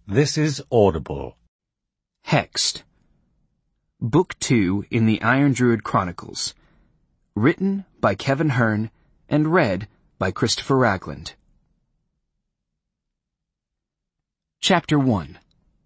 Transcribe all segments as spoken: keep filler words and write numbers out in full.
This is Audible. Hexed. Book two in the Iron Druid Chronicles. Written by Kevin Hearn and read by Christopher Ragland. Chapter one.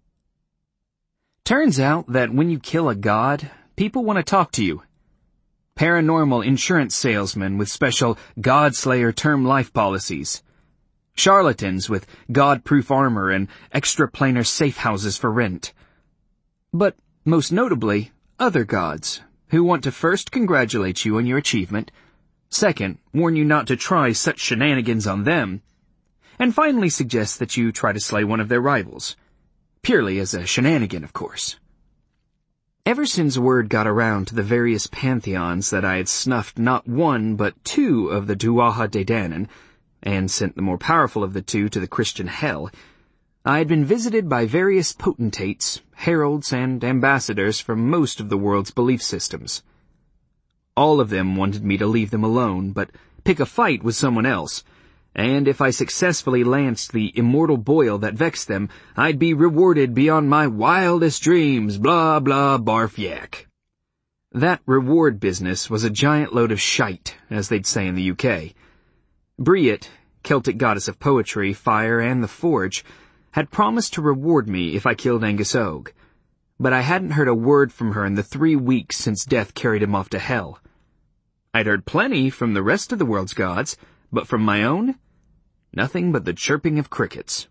Turns out that when you kill a god, people want to talk to you. Paranormal insurance salesmen with special God-Slayer term life policies. Charlatans with God-proof armor and extra-planar safe houses for rent. But, most notably, other gods, who want to first congratulate you on your achievement, second, warn you not to try such shenanigans on them, and finally suggest that you try to slay one of their rivals. Purely as a shenanigan, of course. Ever since word got around to the various pantheons that I had snuffed not one but two of the Tuatha De Danann, and sent the more powerful of the two to the Christian hell, I had been visited by various potentates, heralds, and ambassadors from most of the world's belief systems. All of them wanted me to leave them alone, but pick a fight with someone else, and if I successfully lanced the immortal boil that vexed them, I'd be rewarded beyond my wildest dreams, blah blah barf yak. That reward business was a giant load of shite, as they'd say in the U K. Briet, Celtic goddess of poetry, fire, and the forge, had promised to reward me if I killed Angus Og, but I hadn't heard a word from her in the three weeks since death carried him off to hell. I'd heard plenty from the rest of the world's gods, but from my own, nothing but the chirping of crickets.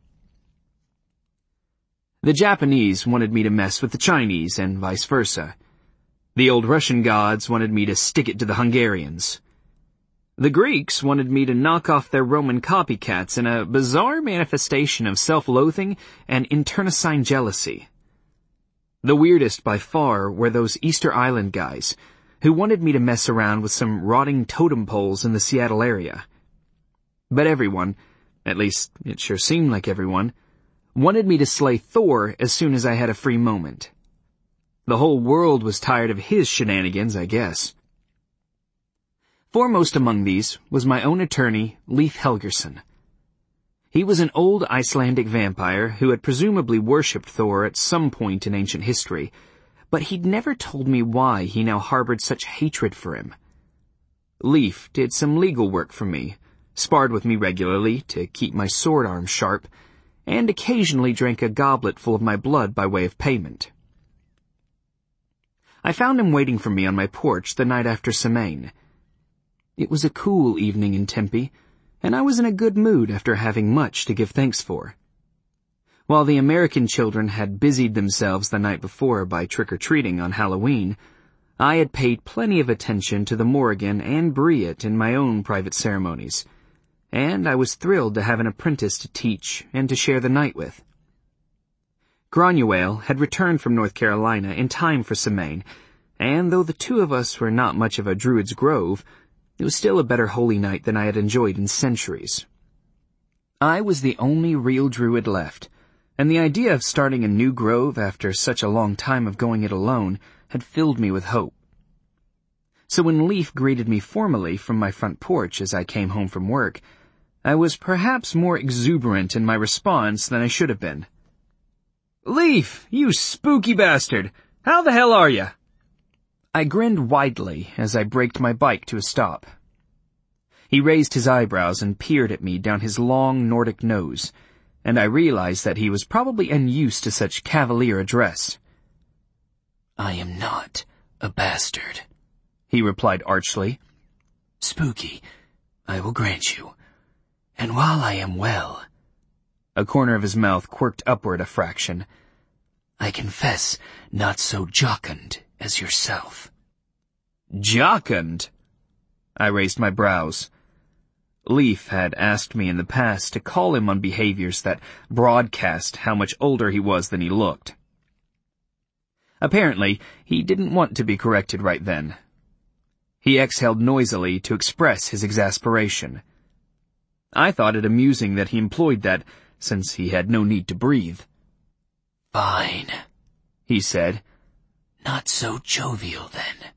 The Japanese wanted me to mess with the Chinese, and vice versa. The old Russian gods wanted me to stick it to the Hungarians. The Greeks wanted me to knock off their Roman copycats in a bizarre manifestation of self-loathing and internecine jealousy. The weirdest by far were those Easter Island guys, who wanted me to mess around with some rotting totem poles in the Seattle area. But everyone, at least it sure seemed like everyone, wanted me to slay Thor as soon as I had a free moment. The whole world was tired of his shenanigans, I guess. Foremost among these was my own attorney, Leif Helgerson. He was an old Icelandic vampire who had presumably worshipped Thor at some point in ancient history, but he'd never told me why he now harbored such hatred for him. Leif did some legal work for me, sparred with me regularly to keep my sword arm sharp, and occasionally drank a goblet full of my blood by way of payment. I found him waiting for me on my porch the night after Samhain. It was a cool evening in Tempe, and I was in a good mood after having much to give thanks for. While the American children had busied themselves the night before by trick-or-treating on Halloween, I had paid plenty of attention to the Morrigan and Briet in my own private ceremonies, and I was thrilled to have an apprentice to teach and to share the night with. Granuaile had returned from North Carolina in time for Samhain, and though the two of us were not much of a druid's grove, it was still a better holy night than I had enjoyed in centuries. I was the only real druid left, and the idea of starting a new grove after such a long time of going it alone had filled me with hope. So when Leif greeted me formally from my front porch as I came home from work, I was perhaps more exuberant in my response than I should have been. "Leif, you spooky bastard! How the hell are ya?" I grinned widely as I braked my bike to a stop. He raised his eyebrows and peered at me down his long Nordic nose, and I realized that he was probably unused to such cavalier address. "I am not a bastard," he replied archly. "Spooky, I will grant you. And while I am well," a corner of his mouth quirked upward a fraction, "I confess not so jocund as yourself." "Jocund?" I raised my brows. Leif had asked me in the past to call him on behaviors that broadcast how much older he was than he looked. Apparently, he didn't want to be corrected right then. He exhaled noisily to express his exasperation. I thought it amusing that he employed that, since he had no need to breathe. "Fine," he said. "Not so jovial, then."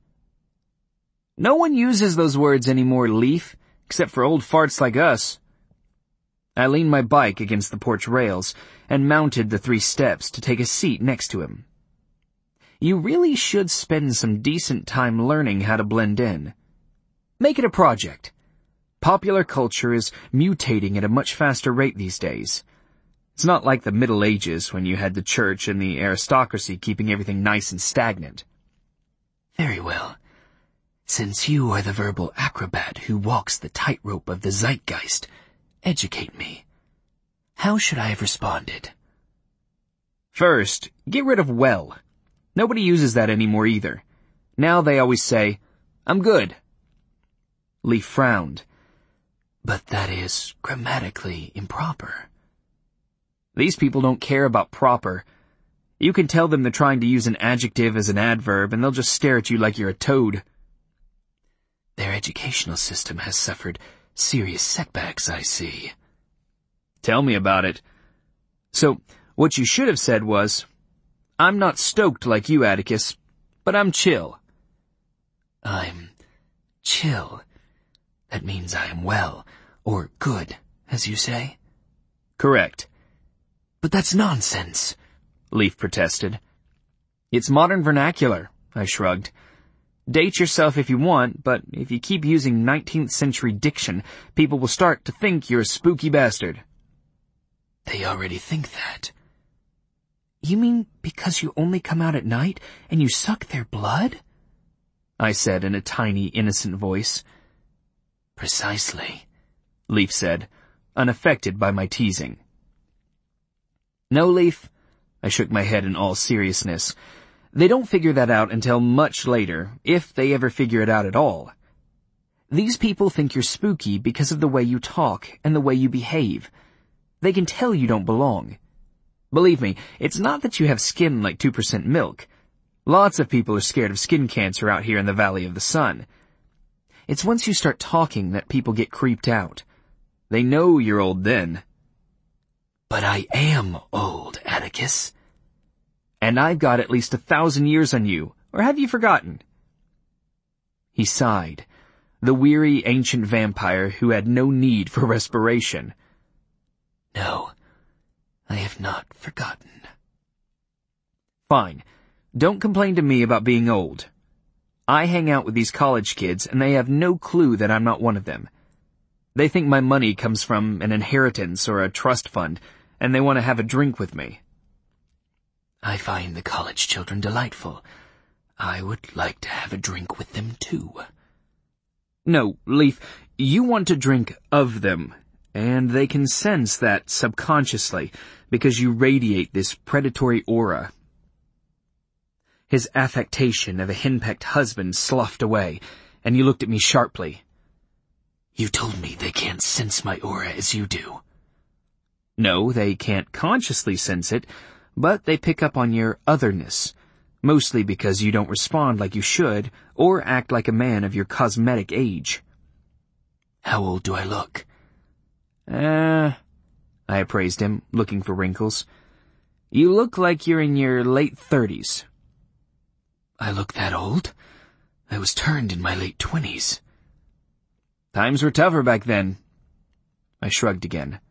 "No one uses those words anymore, Leif, except for old farts like us." I leaned my bike against the porch rails and mounted the three steps to take a seat next to him. You really should spend some decent time learning how to blend in. Make it a project. Popular culture is mutating at a much faster rate these days. It's not like the Middle Ages when you had the church and the aristocracy keeping everything nice and stagnant. Very well. Since you are the verbal acrobat who walks the tightrope of the zeitgeist, educate me. How should I have responded? First, get rid of well. Nobody uses that anymore either. Now they always say, I'm good. Leaf frowned. But that is grammatically improper. These people don't care about proper. You can tell them they're trying to use an adjective as an adverb and they'll just stare at you like you're a toad. Their educational system has suffered serious setbacks, I see. Tell me about it. So, what you should have said was, I'm not stoked like you, Atticus, but I'm chill. I'm chill. That means I am well, or good, as you say? Correct. But that's nonsense, Leaf protested. It's modern vernacular, I shrugged. Date yourself if you want, but if you keep using nineteenth century diction, people will start to think you're a spooky bastard. They already think that. You mean because you only come out at night and you suck their blood? I said in a tiny, innocent voice. Precisely, Leaf said, unaffected by my teasing. No, Leaf, I shook my head in all seriousness. They don't figure that out until much later, if they ever figure it out at all. These people think you're spooky because of the way you talk and the way you behave. They can tell you don't belong. Believe me, it's not that you have skin like two percent milk. Lots of people are scared of skin cancer out here in the Valley of the Sun. It's once you start talking that people get creeped out. They know you're old then. But I am old, Atticus. And I've got at least a thousand years on you, or have you forgotten? He sighed, the weary ancient vampire who had no need for respiration. No, I have not forgotten. Fine. Don't complain to me about being old. I hang out with these college kids, and they have no clue that I'm not one of them. They think my money comes from an inheritance or a trust fund, and they want to have a drink with me. I find the college children delightful. I would like to have a drink with them, too. No, Leaf, you want to drink of them, and they can sense that subconsciously, because you radiate this predatory aura. His affectation of a henpecked husband sloughed away, and he looked at me sharply. You told me they can't sense my aura as you do. No, they can't consciously sense it, but they pick up on your otherness, mostly because you don't respond like you should, or act like a man of your cosmetic age. How old do I look? Uh, I appraised him, looking for wrinkles. You look like you're in your late thirties. I look that old? I was turned in my late twenties. Times were tougher back then. I shrugged again.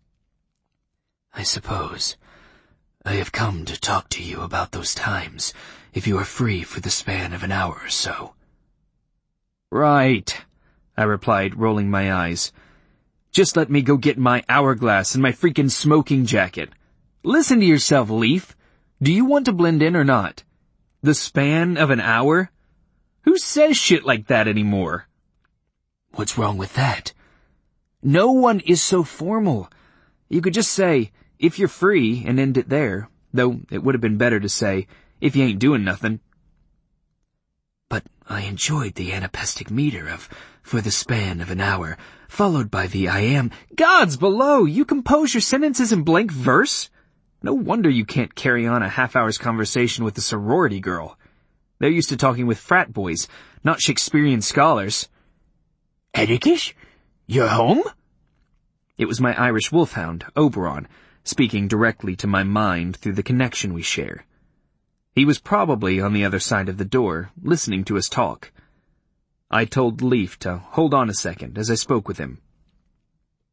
I suppose. I have come to talk to you about those times, if you are free for the span of an hour or so. Right, I replied, rolling my eyes. Just let me go get my hourglass and my freaking smoking jacket. Listen to yourself, Leaf. Do you want to blend in or not? The span of an hour? Who says shit like that anymore? What's wrong with that? No one is so formal. You could just say, if you're free, and end it there, though it would have been better to say, if you ain't doing nothing. But I enjoyed the anapestic meter of, for the span of an hour, followed by the I am... Gods below, you compose your sentences in blank verse? No wonder you can't carry on a half-hour's conversation with a sorority girl. They're used to talking with frat boys, not Shakespearean scholars. Atticus? You're home? It was my Irish wolfhound, Oberon, speaking directly to my mind through the connection we share. He was probably on the other side of the door, listening to us talk. I told Leaf to hold on a second as I spoke with him.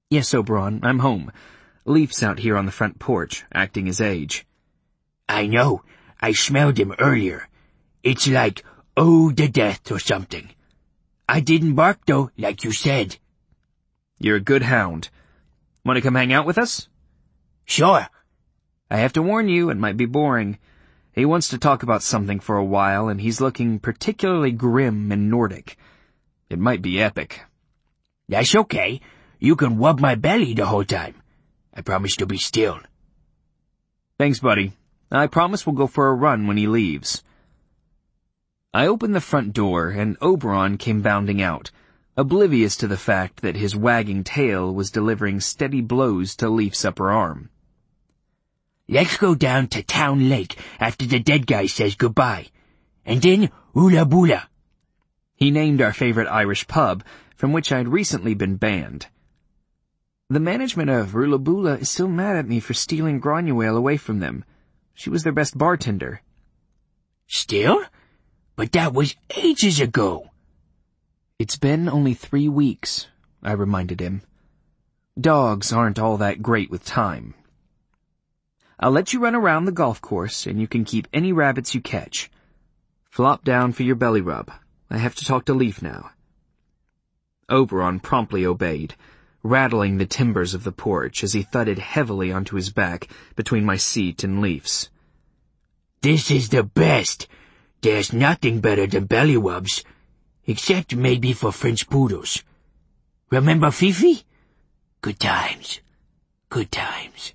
Yes, Oberon, I'm home. Leif's out here on the front porch, acting his age. I know. I smelled him earlier. It's like, oh, the death or something. I didn't bark, though, like you said. You're a good hound. Want to come hang out with us? Sure. I have to warn you, it might be boring. He wants to talk about something for a while, and he's looking particularly grim and Nordic. It might be epic. That's okay. You can rub my belly the whole time. I promise to be still. Thanks, buddy. I promise we'll go for a run when he leaves. I opened the front door, and Oberon came bounding out, oblivious to the fact that his wagging tail was delivering steady blows to Leif's upper arm. Let's go down to Town Lake after the dead guy says goodbye. And then Ula Bula. He named our favorite Irish pub, from which I'd recently been banned. The management of Ula Bula is still mad at me for stealing Granuaile away from them. She was their best bartender. Still? But that was ages ago. It's been only three weeks, I reminded him. Dogs aren't all that great with time. I'll let you run around the golf course, and you can keep any rabbits you catch. Flop down for your belly rub. I have to talk to Leif now. Oberon promptly obeyed, rattling the timbers of the porch as he thudded heavily onto his back between my seat and Leif's. This is the best. There's nothing better than belly rubs, except maybe for French poodles. Remember Fifi? Good times. Good times.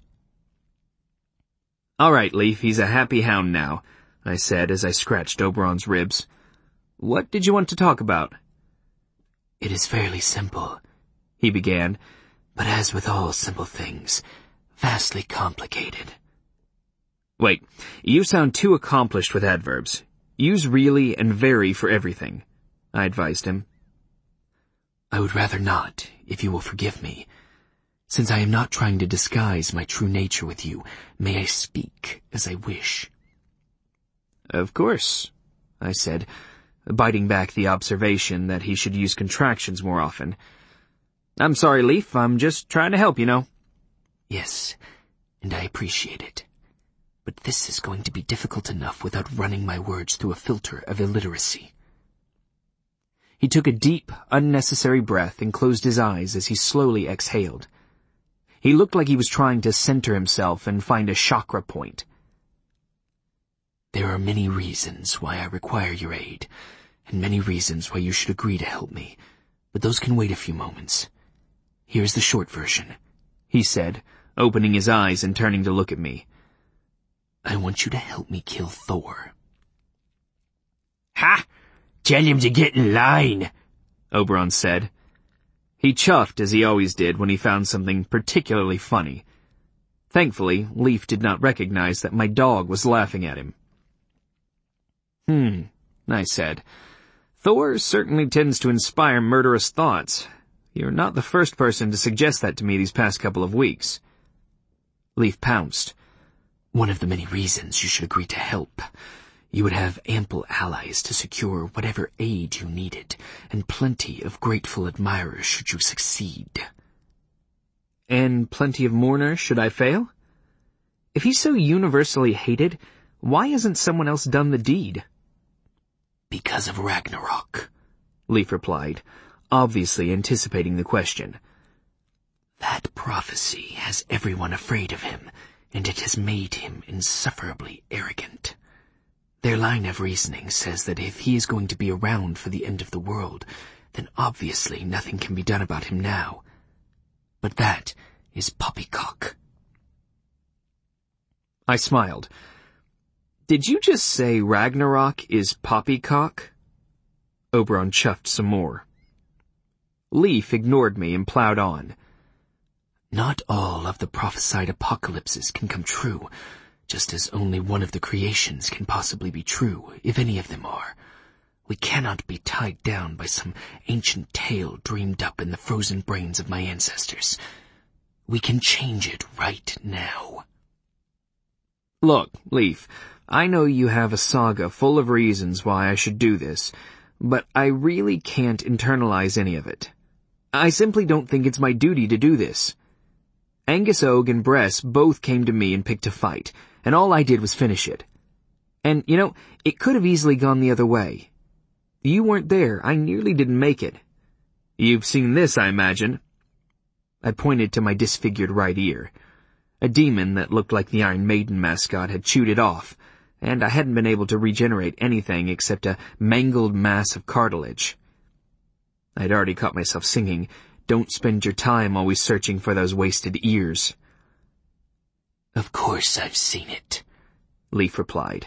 All right, Leif, he's a happy hound now, I said as I scratched Oberon's ribs. What did you want to talk about? It is fairly simple, he began, but as with all simple things, vastly complicated. Wait, you sound too accomplished with adverbs. Use really and very for everything, I advised him. I would rather not, if you will forgive me. Since I am not trying to disguise my true nature with you, may I speak as I wish? Of course, I said, biting back the observation that he should use contractions more often. I'm sorry, Leif, I'm just trying to help, you know. Yes, and I appreciate it. But this is going to be difficult enough without running my words through a filter of illiteracy. He took a deep, unnecessary breath and closed his eyes as he slowly exhaled. He looked like he was trying to center himself and find a chakra point. There are many reasons why I require your aid, and many reasons why you should agree to help me, but those can wait a few moments. Here's the short version, he said, opening his eyes and turning to look at me. I want you to help me kill Thor. Ha! Tell him to get in line, Oberon said. He chuffed as he always did when he found something particularly funny. Thankfully, Leif did not recognize that my dog was laughing at him. Hmm, I said. Thor certainly tends to inspire murderous thoughts. You're not the first person to suggest that to me these past couple of weeks. Leif pounced. One of the many reasons you should agree to help. You would have ample allies to secure whatever aid you needed, and plenty of grateful admirers should you succeed. And plenty of mourners should I fail? If he's so universally hated, why hasn't someone else done the deed? Because of Ragnarok, Leif replied, obviously anticipating the question. That prophecy has everyone afraid of him, and it has made him insufferably arrogant. Their line of reasoning says that if he is going to be around for the end of the world, then obviously nothing can be done about him now. But that is poppycock. I smiled. Did you just say Ragnarok is poppycock? Oberon chuffed some more. Leif ignored me and plowed on. Not all of the prophesied apocalypses can come true, just as only one of the creations can possibly be true, if any of them are. We cannot be tied down by some ancient tale dreamed up in the frozen brains of my ancestors. We can change it right now. Look, Leif, I know you have a saga full of reasons why I should do this, but I really can't internalize any of it. I simply don't think it's my duty to do this. Angus Og and Bress both came to me and picked a fight, and all I did was finish it. And, you know, it could have easily gone the other way. You weren't there. I nearly didn't make it. You've seen this, I imagine. I pointed to my disfigured right ear. A demon that looked like the Iron Maiden mascot had chewed it off, and I hadn't been able to regenerate anything except a mangled mass of cartilage. I'd already caught myself singing, "Don't spend your time always searching for those wasted ears." Of course I've seen it, Leif replied.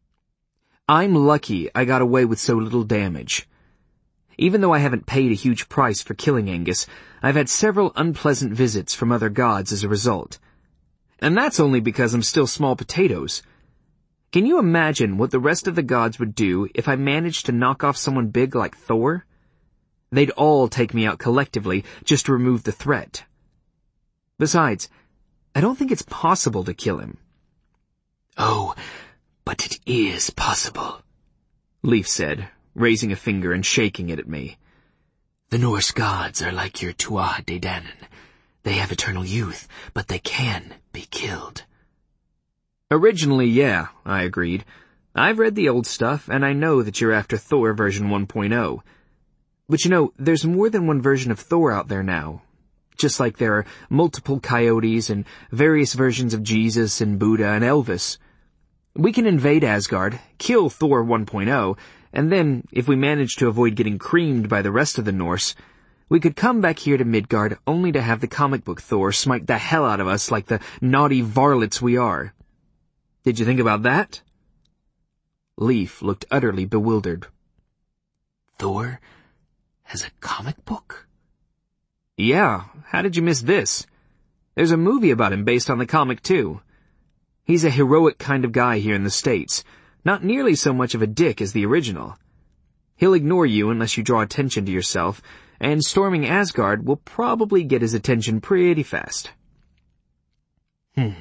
I'm lucky I got away with so little damage. Even though I haven't paid a huge price for killing Angus, I've had several unpleasant visits from other gods as a result. And that's only because I'm still small potatoes. Can you imagine what the rest of the gods would do if I managed to knock off someone big like Thor? They'd all take me out collectively just to remove the threat. Besides, I don't think it's possible to kill him. Oh, but it is possible, Leif said, raising a finger and shaking it at me. The Norse gods are like your Tuatha Dé Danann. They have eternal youth, but they can be killed. Originally, yeah, I agreed. I've read the old stuff, and I know that you're after Thor version one point oh. But you know, there's more than one version of Thor out there now. Just like there are multiple coyotes and various versions of Jesus and Buddha and Elvis. We can invade Asgard, kill Thor one point oh, and then, if we manage to avoid getting creamed by the rest of the Norse, we could come back here to Midgard only to have the comic book Thor smite the hell out of us like the naughty varlets we are. Did you think about that? Leif looked utterly bewildered. Thor has a comic book? Yeah, how did you miss this? There's a movie about him based on the comic too. He's a heroic kind of guy here in the States, not nearly so much of a dick as the original. He'll ignore you unless you draw attention to yourself, and storming Asgard will probably get his attention pretty fast. Hmm.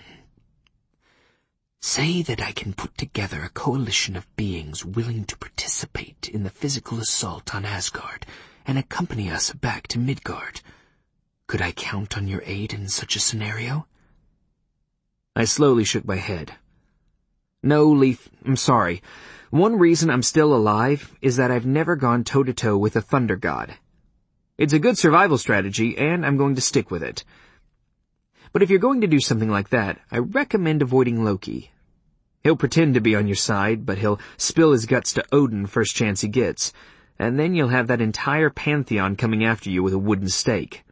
Say that I can put together a coalition of beings willing to participate in the physical assault on Asgard and accompany us back to Midgard. Could I count on your aid in such a scenario? I slowly shook my head. No, Leif, I'm sorry. One reason I'm still alive is that I've never gone toe-to-toe with a thunder god. It's a good survival strategy, and I'm going to stick with it. But if you're going to do something like that, I recommend avoiding Loki. He'll pretend to be on your side, but he'll spill his guts to Odin first chance he gets, and then you'll have that entire pantheon coming after you with a wooden stake.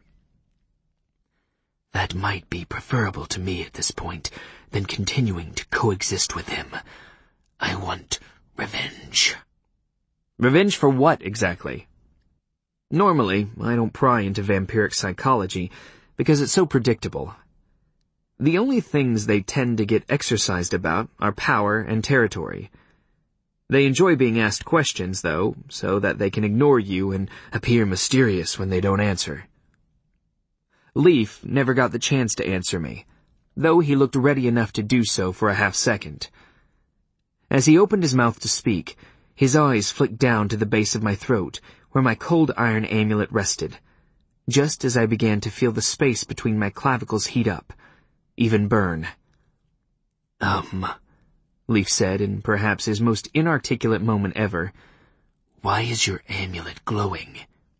That might be preferable to me at this point than continuing to coexist with him. I want revenge. Revenge for what, exactly? Normally, I don't pry into vampiric psychology because it's so predictable. The only things they tend to get exercised about are power and territory. They enjoy being asked questions, though, so that they can ignore you and appear mysterious when they don't answer. Leif never got the chance to answer me, though he looked ready enough to do so for a half-second. As he opened his mouth to speak, his eyes flicked down to the base of my throat, where my cold iron amulet rested, just as I began to feel the space between my clavicles heat up, even burn. Um, Leif said in perhaps his most inarticulate moment ever, why is your amulet glowing?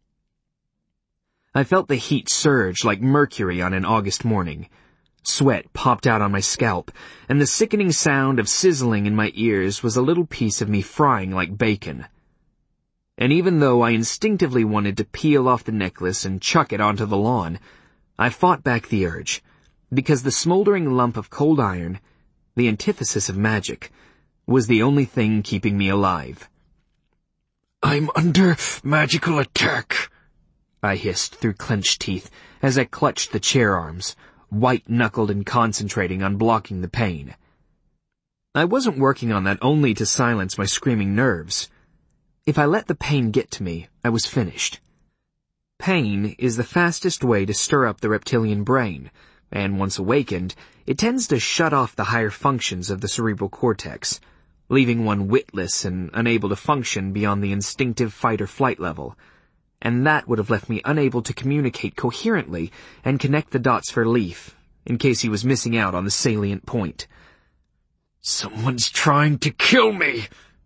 I felt the heat surge like mercury on an August morning. Sweat popped out on my scalp, and the sickening sound of sizzling in my ears was a little piece of me frying like bacon. And even though I instinctively wanted to peel off the necklace and chuck it onto the lawn, I fought back the urge, because the smoldering lump of cold iron, the antithesis of magic, was the only thing keeping me alive. I'm under magical attack, I hissed through clenched teeth as I clutched the chair arms, white-knuckled and concentrating on blocking the pain. I wasn't working on that only to silence my screaming nerves. If I let the pain get to me, I was finished. Pain is the fastest way to stir up the reptilian brain, and once awakened, it tends to shut off the higher functions of the cerebral cortex, leaving one witless and unable to function beyond the instinctive fight-or-flight level. and that would have left me unable to communicate coherently and connect the dots for Leif, in case he was missing out on the salient point. Someone's trying to kill me!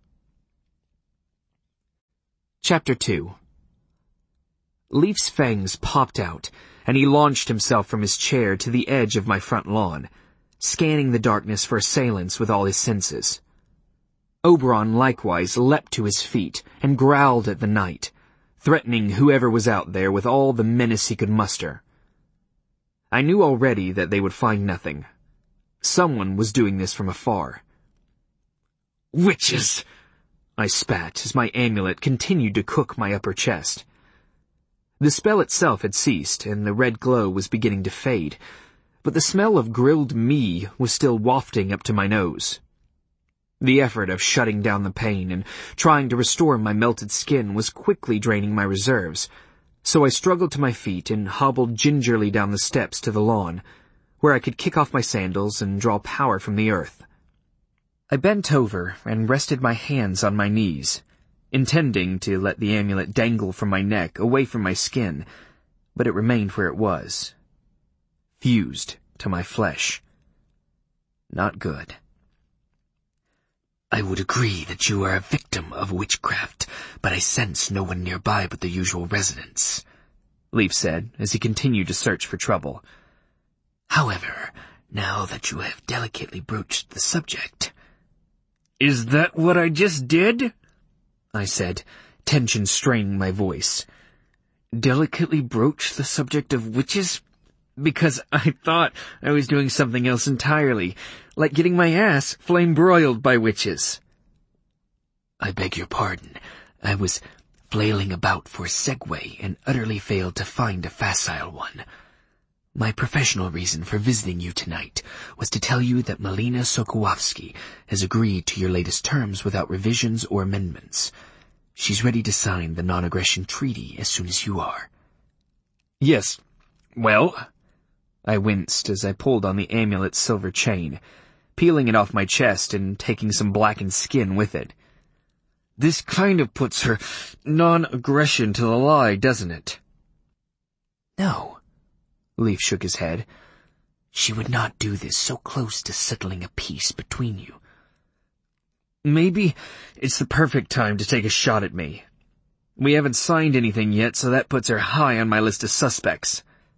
Chapter two. Leif's fangs popped out, and he launched himself from his chair to the edge of my front lawn, scanning the darkness for assailants with all his senses. Oberon likewise leapt to his feet and growled at the night, threatening whoever was out there with all the menace he could muster. I knew already that they would find nothing. Someone was doing this from afar. Witches! I spat as my amulet continued to cook my upper chest. The spell itself had ceased, and the red glow was beginning to fade, but the smell of grilled me was still wafting up to my nose. The effort of shutting down the pain and trying to restore my melted skin was quickly draining my reserves, so I struggled to my feet and hobbled gingerly down the steps to the lawn, where I could kick off my sandals and draw power from the earth. I bent over and rested my hands on my knees, intending to let the amulet dangle from my neck away from my skin, but it remained where it was, fused to my flesh. Not good. I would agree that you are a victim of witchcraft, but I sense no one nearby but the usual residents, Leif said as he continued to search for trouble. However, now that you have delicately broached the subject... Is that what I just did? I said, tension straining my voice. Delicately broach the subject of witches? Because I thought I was doing something else entirely, like getting my ass flame-broiled by witches. I beg your pardon. I was flailing about for a segue and utterly failed to find a facile one. My professional reason for visiting you tonight was to tell you that Melina Sokołowski has agreed to your latest terms without revisions or amendments. She's ready to sign the non-aggression treaty as soon as you are. Yes, well... I winced as I pulled on the amulet's silver chain, peeling it off my chest and taking some blackened skin with it. This kind of puts her non-aggression to the lie, doesn't it? No. Leif shook his head. She would not do this so close to settling a peace between you. Maybe it's the perfect time to take a shot at me. We haven't signed anything yet, so that puts her high on my list of suspects.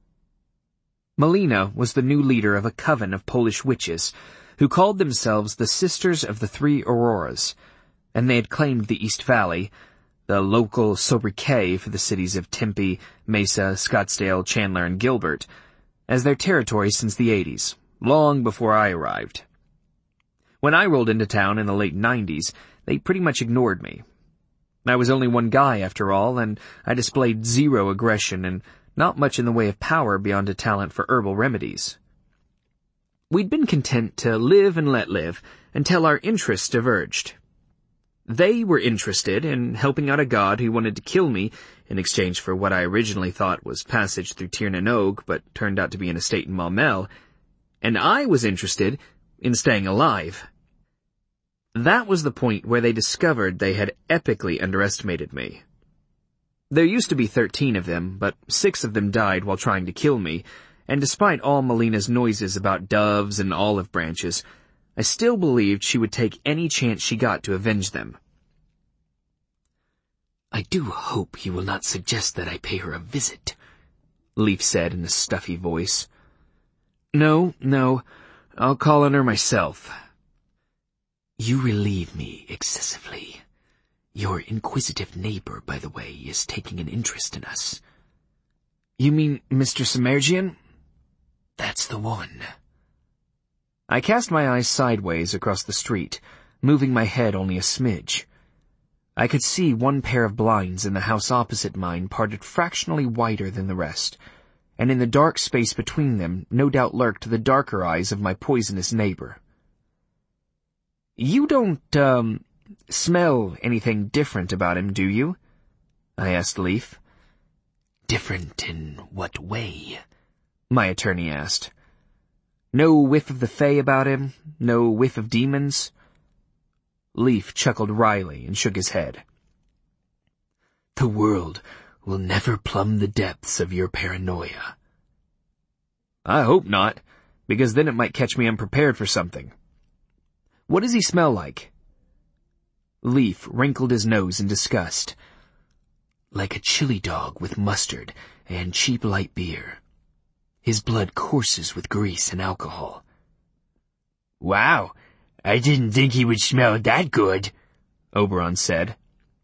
Melina was the new leader of a coven of Polish witches, who called themselves the Sisters of the Three Auroras, and they had claimed the East Valley, the local sobriquet for the cities of Tempe, Mesa, Scottsdale, Chandler, and Gilbert, as their territory since the eighties, long before I arrived. When I rolled into town in the late nineties, they pretty much ignored me. I was only one guy, after all, and I displayed zero aggression and not much in the way of power beyond a talent for herbal remedies. We'd been content to live and let live until our interests diverged. They were interested in helping out a god who wanted to kill me in exchange for what I originally thought was passage through Tir na Nog, but turned out to be an estate in Maumelle, and I was interested in staying alive. That was the point where they discovered they had epically underestimated me. There used to be thirteen of them, but six of them died while trying to kill me, and despite all Melina's noises about doves and olive branches, I still believed she would take any chance she got to avenge them. I do hope you will not suggest that I pay her a visit, Leif said in a stuffy voice. No, no, I'll call on her myself. You relieve me excessively. Your inquisitive neighbor, by the way, is taking an interest in us. You mean Mister Semerjian? That's the one. I cast my eyes sideways across the street, moving my head only a smidge. I could see one pair of blinds in the house opposite mine parted fractionally wider than the rest, and in the dark space between them no doubt lurked the darker eyes of my poisonous neighbor. You don't, um, smell anything different about him, do you? I asked Leif. Different in what way? My attorney asked. No whiff of the Fae about him? No whiff of demons? Leif chuckled wryly and shook his head. The world will never plumb the depths of your paranoia. I hope not, because then it might catch me unprepared for something. What does he smell like? Leaf wrinkled his nose in disgust. Like a chili dog with mustard and cheap light beer. His blood courses with grease and alcohol. Wow, I didn't think he would smell that good, Oberon said.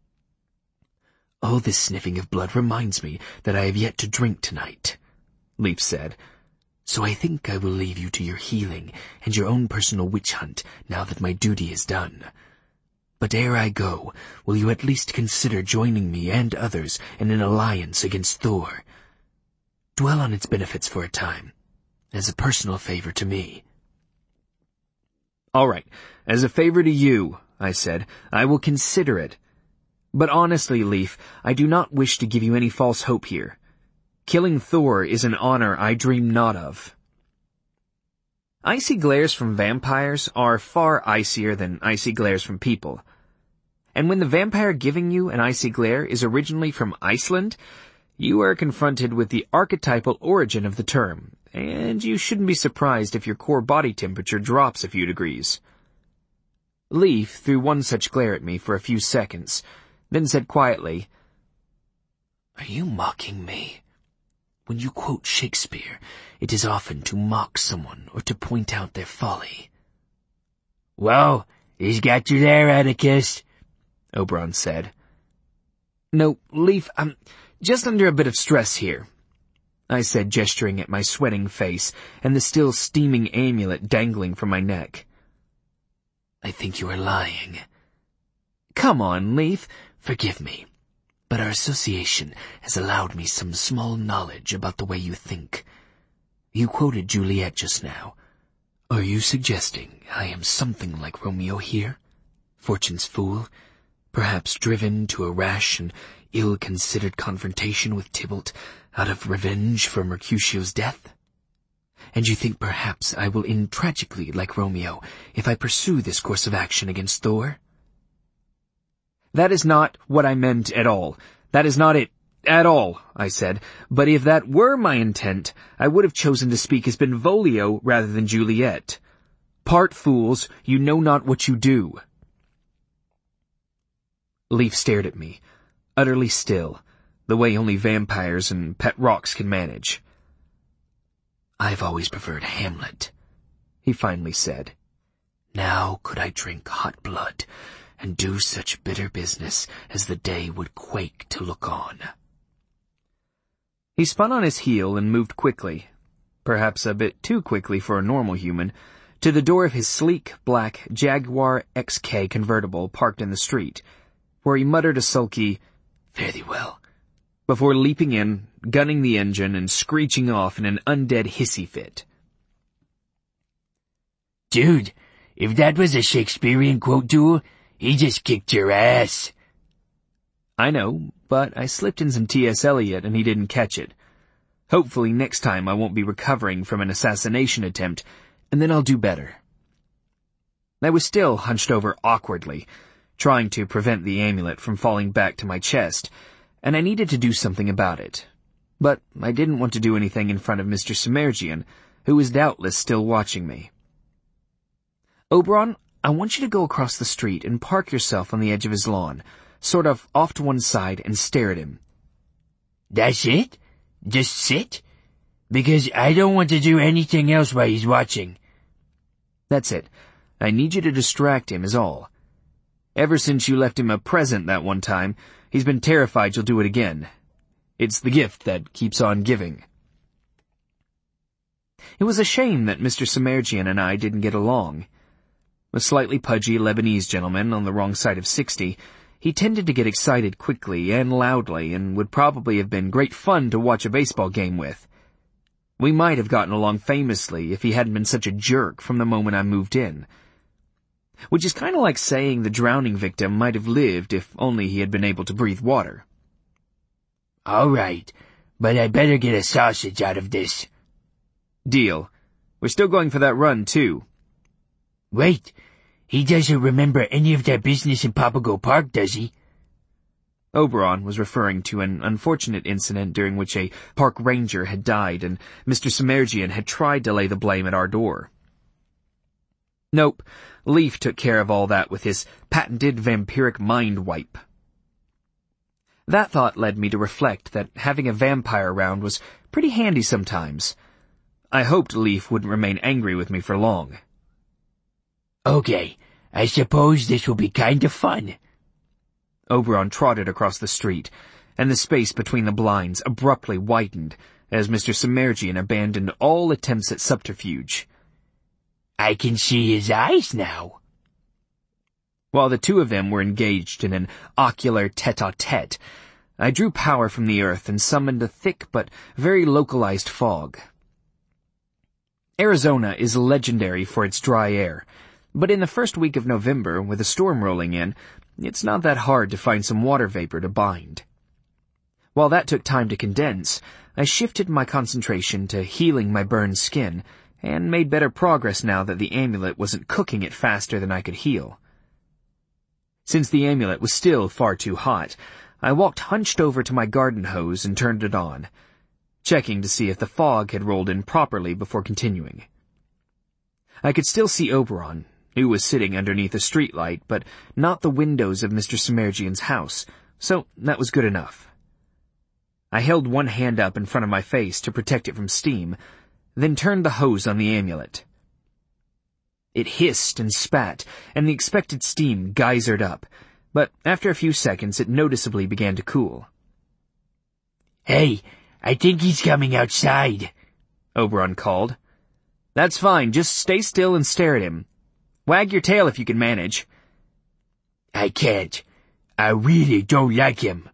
All this sniffing of blood reminds me that I have yet to drink tonight, Leaf said. So I think I will leave you to your healing and your own personal witch hunt now that my duty is done. But ere I go, will you at least consider joining me and others in an alliance against Thor? Dwell on its benefits for a time, as a personal favor to me. All right, as a favor to you, I said, I will consider it. But honestly, Leaf, I do not wish to give you any false hope here. Killing Thor is an honor I dream not of. Icy glares from vampires are far icier than icy glares from people. And when the vampire giving you an icy glare is originally from Iceland, you are confronted with the archetypal origin of the term, and you shouldn't be surprised if your core body temperature drops a few degrees. Leaf threw one such glare at me for a few seconds, then said quietly, Are you mocking me? When you quote Shakespeare, it is often to mock someone or to point out their folly. Well, he's got you there, Atticus, Oberon said. No, Leaf, I'm just under a bit of stress here, I said, gesturing at my sweating face and the still steaming amulet dangling from my neck. I think you are lying. Come on, Leaf. Forgive me, but our association has allowed me some small knowledge about the way you think. You quoted Juliet just now. Are you suggesting I am something like Romeo here? Fortune's fool? Perhaps driven to a rash and ill-considered confrontation with Tybalt out of revenge for Mercutio's death? And you think perhaps I will end tragically like Romeo if I pursue this course of action against Thor? That is not what I meant at all. That is not it at all, I said. But if that were my intent, I would have chosen to speak as Benvolio rather than Juliet. Part fools, you know not what you do. Leaf stared at me, utterly still, the way only vampires and pet rocks can manage. I've always preferred Hamlet, he finally said. Now could I drink hot blood and do such bitter business as the day would quake to look on. He spun on his heel and moved quickly, perhaps a bit too quickly for a normal human, to the door of his sleek, black Jaguar X K convertible parked in the street, where he muttered a sulky, "Fare thee well," before leaping in, gunning the engine, and screeching off in an undead hissy fit. Dude, if that was a Shakespearean quote duel, he just kicked your ass. I know, but I slipped in some T S Eliot and he didn't catch it. Hopefully next time I won't be recovering from an assassination attempt, and then I'll do better. I was still hunched over awkwardly, trying to prevent the amulet from falling back to my chest, and I needed to do something about it. But I didn't want to do anything in front of Mister Semergian, who was doubtless still watching me. Oberon, I want you to go across the street and park yourself on the edge of his lawn, sort of off to one side, and stare at him. That's it? Just sit? Because I don't want to do anything else while he's watching. That's it. I need you to distract him is all. Ever since you left him a present that one time, he's been terrified you'll do it again. It's the gift that keeps on giving. It was a shame that Mister Semergian and I didn't get along. A slightly pudgy Lebanese gentleman on the wrong side of sixty, he tended to get excited quickly and loudly and would probably have been great fun to watch a baseball game with. We might have gotten along famously if he hadn't been such a jerk from the moment I moved in. Which is kind of like saying the drowning victim might have lived if only he had been able to breathe water. All right, but I better get a sausage out of this. Deal. We're still going for that run, too. Wait, he doesn't remember any of that business in Papago Park, does he? Oberon was referring to an unfortunate incident during which a park ranger had died and Mister Semerjian had tried to lay the blame at our door. Nope, Leaf took care of all that with his patented vampiric mind wipe. That thought led me to reflect that having a vampire around was pretty handy sometimes. I hoped Leaf wouldn't remain angry with me for long. Okay, I suppose this will be kind of fun. Oberon trotted across the street, and the space between the blinds abruptly widened as Mister Semerjian abandoned all attempts at subterfuge. I can see his eyes now. While the two of them were engaged in an ocular tete-a-tete, I drew power from the earth and summoned a thick but very localized fog. Arizona is legendary for its dry air, but in the first week of November, with a storm rolling in, it's not that hard to find some water vapor to bind. While that took time to condense, I shifted my concentration to healing my burned skin, and made better progress now that the amulet wasn't cooking it faster than I could heal. Since the amulet was still far too hot, I walked hunched over to my garden hose and turned it on, checking to see if the fog had rolled in properly before continuing. I could still see Oberon, who was sitting underneath a streetlight, but not the windows of Mister Semerjian's house, so that was good enough. I held one hand up in front of my face to protect it from steam, then turned the hose on the amulet. It hissed and spat, and the expected steam geysered up, but after a few seconds it noticeably began to cool. Hey, I think he's coming outside, Oberon called. That's fine, just stay still and stare at him. Wag your tail if you can manage. I can't. I really don't like him.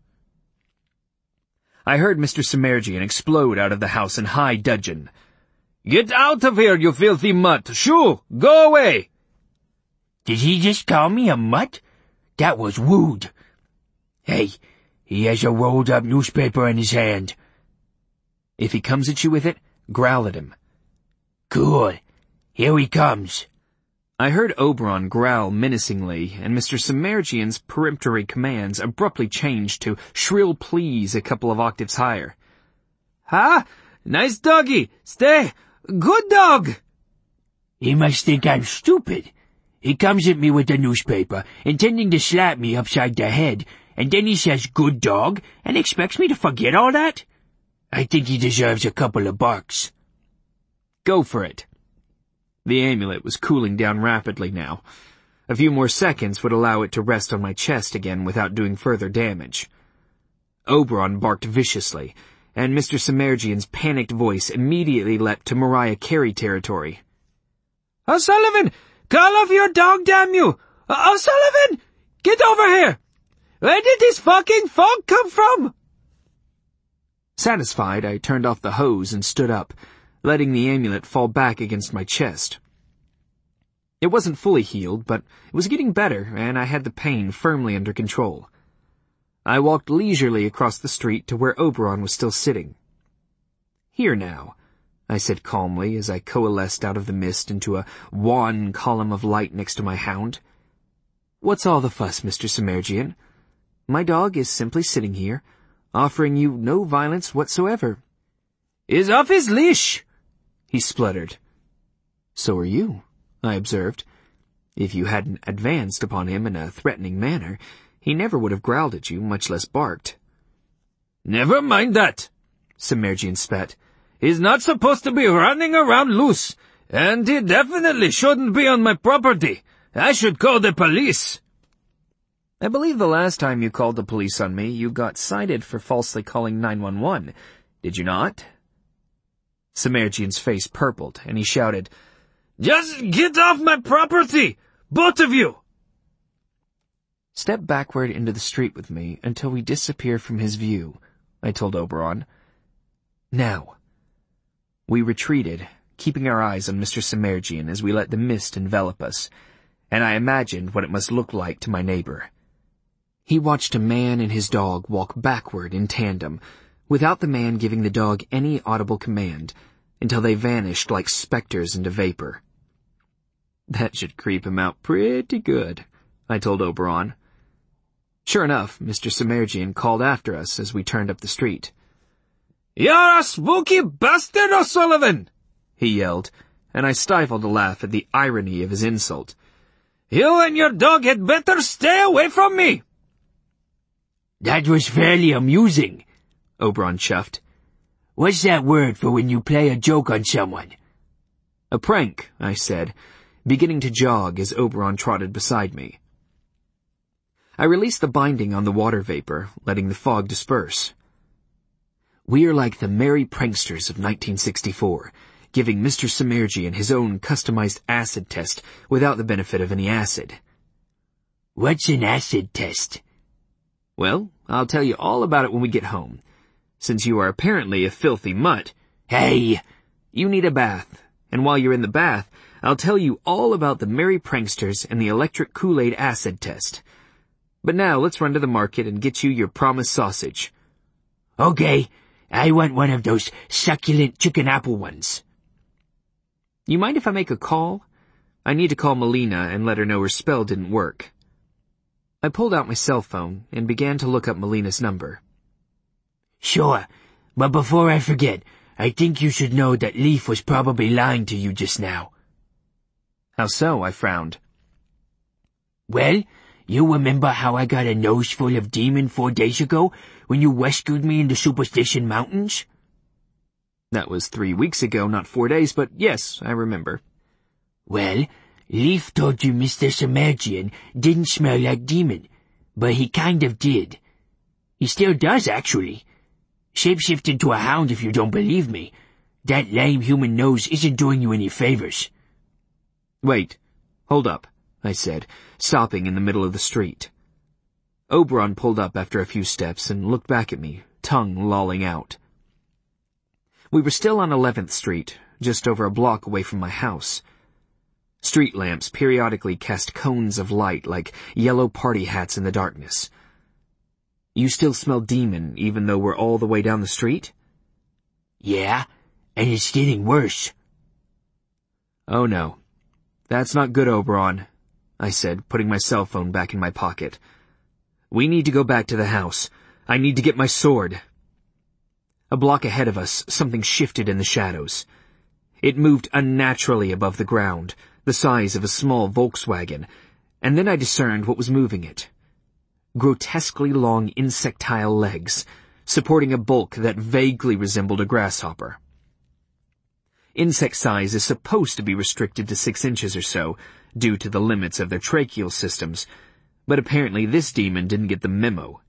I heard Mister Semerjian explode out of the house in high dudgeon. Get out of here, you filthy mutt! Shoo! Go away! Did he just call me a mutt? That was rude. Hey, he has a rolled-up newspaper in his hand. If he comes at you with it, growl at him. Cool. Here he comes. I heard Oberon growl menacingly, and Mister Semerjian's peremptory commands abruptly changed to shrill pleas a couple of octaves higher. Ha! Nice doggy! Stay! Good dog! He must think I'm stupid. He comes at me with the newspaper, intending to slap me upside the head, and then he says good dog, and expects me to forget all that? I think he deserves a couple of bucks. Go for it. The amulet was cooling down rapidly now. A few more seconds would allow it to rest on my chest again without doing further damage. Oberon barked viciously, and Mister Semerjian's panicked voice immediately leapt to Mariah Carey territory. O'Sullivan! Call off your dog, damn you! O'Sullivan! Get over here! Where did this fucking fog come from? Satisfied, I turned off the hose and stood up, letting the amulet fall back against my chest. It wasn't fully healed, but it was getting better, and I had the pain firmly under control. I walked leisurely across the street to where Oberon was still sitting. Here now, I said calmly as I coalesced out of the mist into a wan column of light next to my hound. What's all the fuss, Mister Semerjian? My dog is simply sitting here, offering you no violence whatsoever. Is off his leash, he spluttered. So are you, I observed. If you hadn't advanced upon him in a threatening manner, he never would have growled at you, much less barked. Never mind that, Semerjian spat. He's not supposed to be running around loose, and he definitely shouldn't be on my property. I should call the police. I believe the last time you called the police on me, you got cited for falsely calling nine one one, did you not? Semerjian's face purpled, and he shouted, Just get off my property! Both of you! Step backward into the street with me until we disappear from his view, I told Oberon. Now. We retreated, keeping our eyes on Mister Semerjian as we let the mist envelop us, and I imagined what it must look like to my neighbor. He watched a man and his dog walk backward in tandem, without the man giving the dog any audible command, until they vanished like specters into vapor. That should creep him out pretty good, I told Oberon. Sure enough, Mister Semerjian called after us as we turned up the street. "You're a spooky bastard, O'Sullivan!" he yelled, and I stifled a laugh at the irony of his insult. "You and your dog had better stay away from me!" That was fairly amusing, Oberon chuffed. What's that word for when you play a joke on someone? A prank, I said, beginning to jog as Oberon trotted beside me. I released the binding on the water vapor, letting the fog disperse. We are like the merry pranksters of nineteen sixty-four, giving Mister Semerjian his own customized acid test without the benefit of any acid. What's an acid test? Well, I'll tell you all about it when we get home. Since you are apparently a filthy mutt. Hey! You need a bath, and while you're in the bath, I'll tell you all about the merry pranksters and the electric Kool-Aid acid test. But now let's run to the market and get you your promised sausage. Okay, I want one of those succulent chicken apple ones. You mind if I make a call? I need to call Melina and let her know her spell didn't work. I pulled out my cell phone and began to look up Melina's number. Sure, but before I forget, I think you should know that Leaf was probably lying to you just now. How so? I frowned. Well, you remember how I got a nose full of demon four days ago when you rescued me in the Superstition Mountains? That was three weeks ago, not four days, but yes, I remember. Well, Leaf told you Mister Semerjian didn't smell like demon, but he kind of did. He still does, actually. Shapeshift into a hound if you don't believe me. That lame human nose isn't doing you any favors. Wait, hold up, I said, stopping in the middle of the street. Oberon pulled up after a few steps and looked back at me, tongue lolling out. We were still on eleventh Street, just over a block away from my house. Street lamps periodically cast cones of light like yellow party hats in the darkness. You still smell demon, even though we're all the way down the street? Yeah, and it's getting worse. Oh no. That's not good, Oberon, I said, putting my cell phone back in my pocket. We need to go back to the house. I need to get my sword. A block ahead of us, something shifted in the shadows. It moved unnaturally above the ground, the size of a small Volkswagen, and then I discerned what was moving it. Grotesquely long insectile legs, supporting a bulk that vaguely resembled a grasshopper. Insect size is supposed to be restricted to six inches or so, due to the limits of their tracheal systems, but apparently this demon didn't get the memo.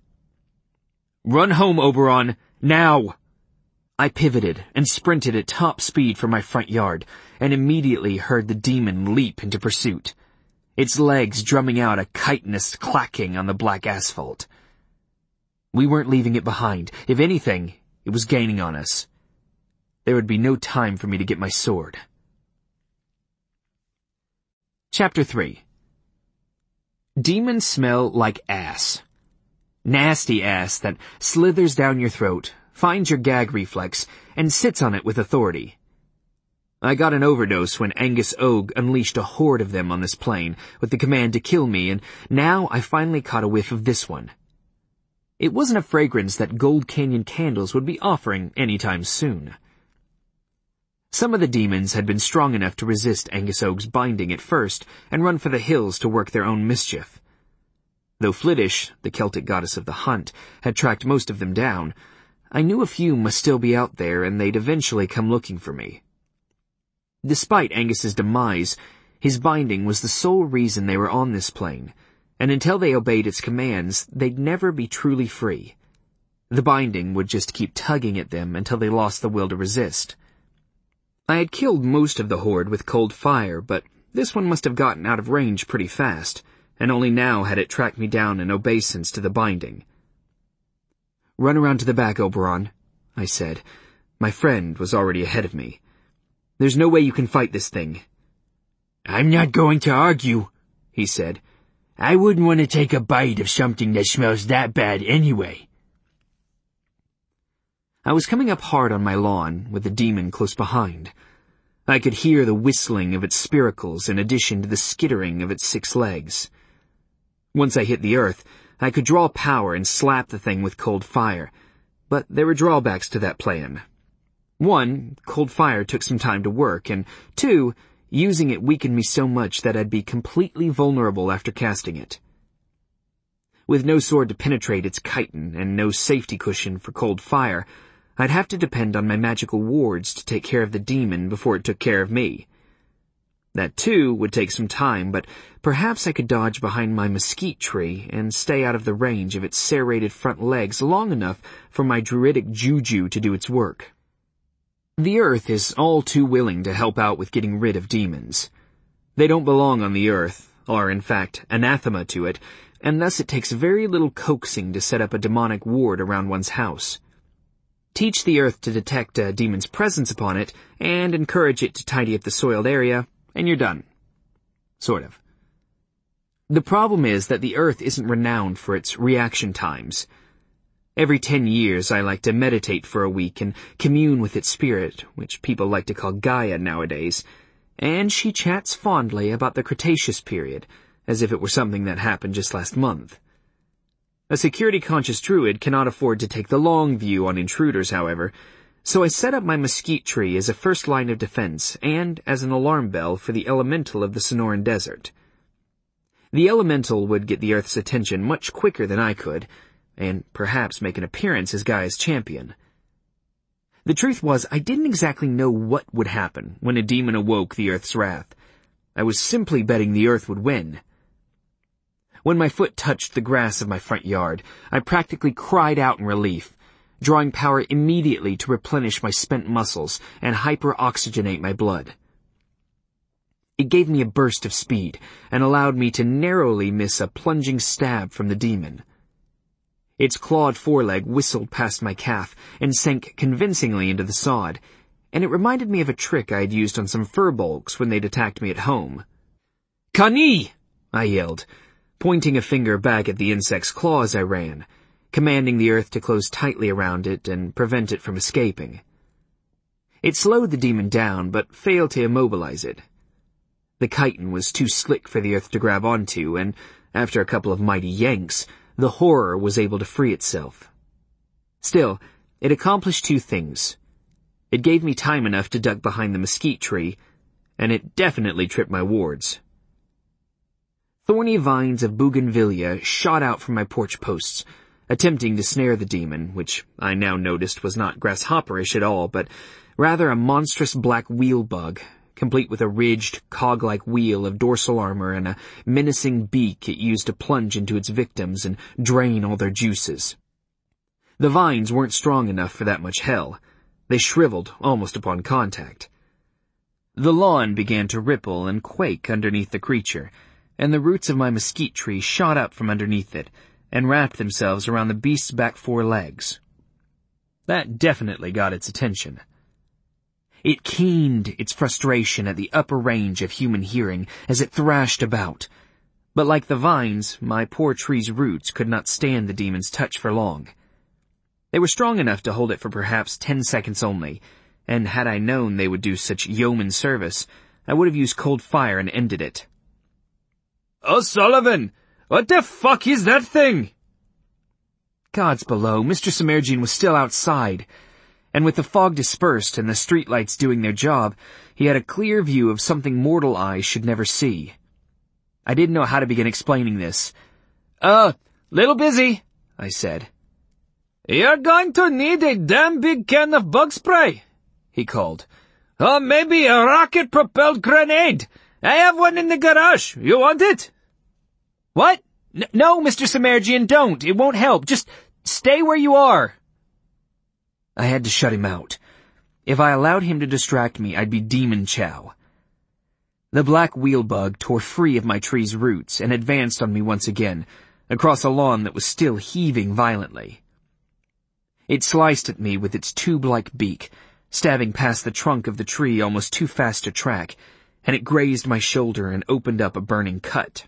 Run home, Oberon, now! I pivoted and sprinted at top speed for my front yard, and immediately heard the demon leap into pursuit, its legs drumming out a chitinous clacking on the black asphalt. We weren't leaving it behind. If anything, it was gaining on us. There would be no time for me to get my sword. Chapter three. Demons smell like ass. Nasty ass that slithers down your throat, finds your gag reflex, and sits on it with authority. I got an overdose when Angus Og unleashed a horde of them on this plane with the command to kill me, and now I finally caught a whiff of this one. It wasn't a fragrance that Gold Canyon Candles would be offering anytime soon. Some of the demons had been strong enough to resist Angus Og's binding at first and run for the hills to work their own mischief. Though Flittish, the Celtic goddess of the hunt, had tracked most of them down, I knew a few must still be out there and they'd eventually come looking for me. Despite Angus's demise, his binding was the sole reason they were on this plane, and until they obeyed its commands, they'd never be truly free. The binding would just keep tugging at them until they lost the will to resist. I had killed most of the horde with cold fire, but this one must have gotten out of range pretty fast, and only now had it tracked me down in obeisance to the binding. Run around to the back, Oberon, I said. My friend was already ahead of me. There's no way you can fight this thing. I'm not going to argue, he said. I wouldn't want to take a bite of something that smells that bad anyway. I was coming up hard on my lawn, with the demon close behind. I could hear the whistling of its spiracles in addition to the skittering of its six legs. Once I hit the earth, I could draw power and slap the thing with cold fire, but there were drawbacks to that plan. One, cold fire took some time to work, and two, using it weakened me so much that I'd be completely vulnerable after casting it. With no sword to penetrate its chitin and no safety cushion for cold fire, I'd have to depend on my magical wards to take care of the demon before it took care of me. That too would take some time, but perhaps I could dodge behind my mesquite tree and stay out of the range of its serrated front legs long enough for my druidic juju to do its work. The earth is all too willing to help out with getting rid of demons. They don't belong on the earth, are in fact anathema to it, and thus it takes very little coaxing to set up a demonic ward around one's house. Teach the earth to detect a demon's presence upon it, and encourage it to tidy up the soiled area, and you're done. Sort of. The problem is that the earth isn't renowned for its reaction times. Every ten years I like to meditate for a week and commune with its spirit, which people like to call Gaia nowadays, and she chats fondly about the Cretaceous period, as if it were something that happened just last month. A security-conscious druid cannot afford to take the long view on intruders, however, so I set up my mesquite tree as a first line of defense and as an alarm bell for the elemental of the Sonoran Desert. The elemental would get the Earth's attention much quicker than I could, and perhaps make an appearance as Gaia's champion. The truth was, I didn't exactly know what would happen when a demon awoke the Earth's wrath. I was simply betting the Earth would win. When my foot touched the grass of my front yard, I practically cried out in relief, drawing power immediately to replenish my spent muscles and hyper-oxygenate my blood. It gave me a burst of speed and allowed me to narrowly miss a plunging stab from the demon. Its clawed foreleg whistled past my calf and sank convincingly into the sod, and it reminded me of a trick I had used on some furbolgs when they'd attacked me at home. "Kani!" I yelled, pointing a finger back at the insect's claw as I ran, commanding the earth to close tightly around it and prevent it from escaping. It slowed the demon down, but failed to immobilize it. The chitin was too slick for the earth to grab onto, and after a couple of mighty yanks, the horror was able to free itself. Still, it accomplished two things. It gave me time enough to duck behind the mesquite tree, and it definitely tripped my wards. Thorny vines of bougainvillea shot out from my porch posts, attempting to snare the demon, which I now noticed was not grasshopperish at all, but rather a monstrous black wheel bug, complete with a ridged, cog-like wheel of dorsal armor and a menacing beak it used to plunge into its victims and drain all their juices. The vines weren't strong enough for that much hell. They shriveled almost upon contact. The lawn began to ripple and quake underneath the creature, and the roots of my mesquite tree shot up from underneath it and wrapped themselves around the beast's back four legs. That definitely got its attention. It keened its frustration at the upper range of human hearing as it thrashed about, but like the vines, my poor tree's roots could not stand the demon's touch for long. They were strong enough to hold it for perhaps ten seconds only, and had I known they would do such yeoman service, I would have used cold fire and ended it. "O'Sullivan! What the fuck is that thing?" Gods below, Mister Semerjian was still outside, and with the fog dispersed and the streetlights doing their job, he had a clear view of something mortal eyes should never see. I didn't know how to begin explaining this. Uh, little busy," I said. "You're going to need a damn big can of bug spray," he called. "Or maybe a rocket-propelled grenade. I have one in the garage. You want it?" "What? N- no, Mister Semerjian, don't. It won't help. Just stay where you are." I had to shut him out. If I allowed him to distract me, I'd be demon chow. The black wheelbug tore free of my tree's roots and advanced on me once again, across a lawn that was still heaving violently. It sliced at me with its tube-like beak, stabbing past the trunk of the tree almost too fast to track, and it grazed my shoulder and opened up a burning cut.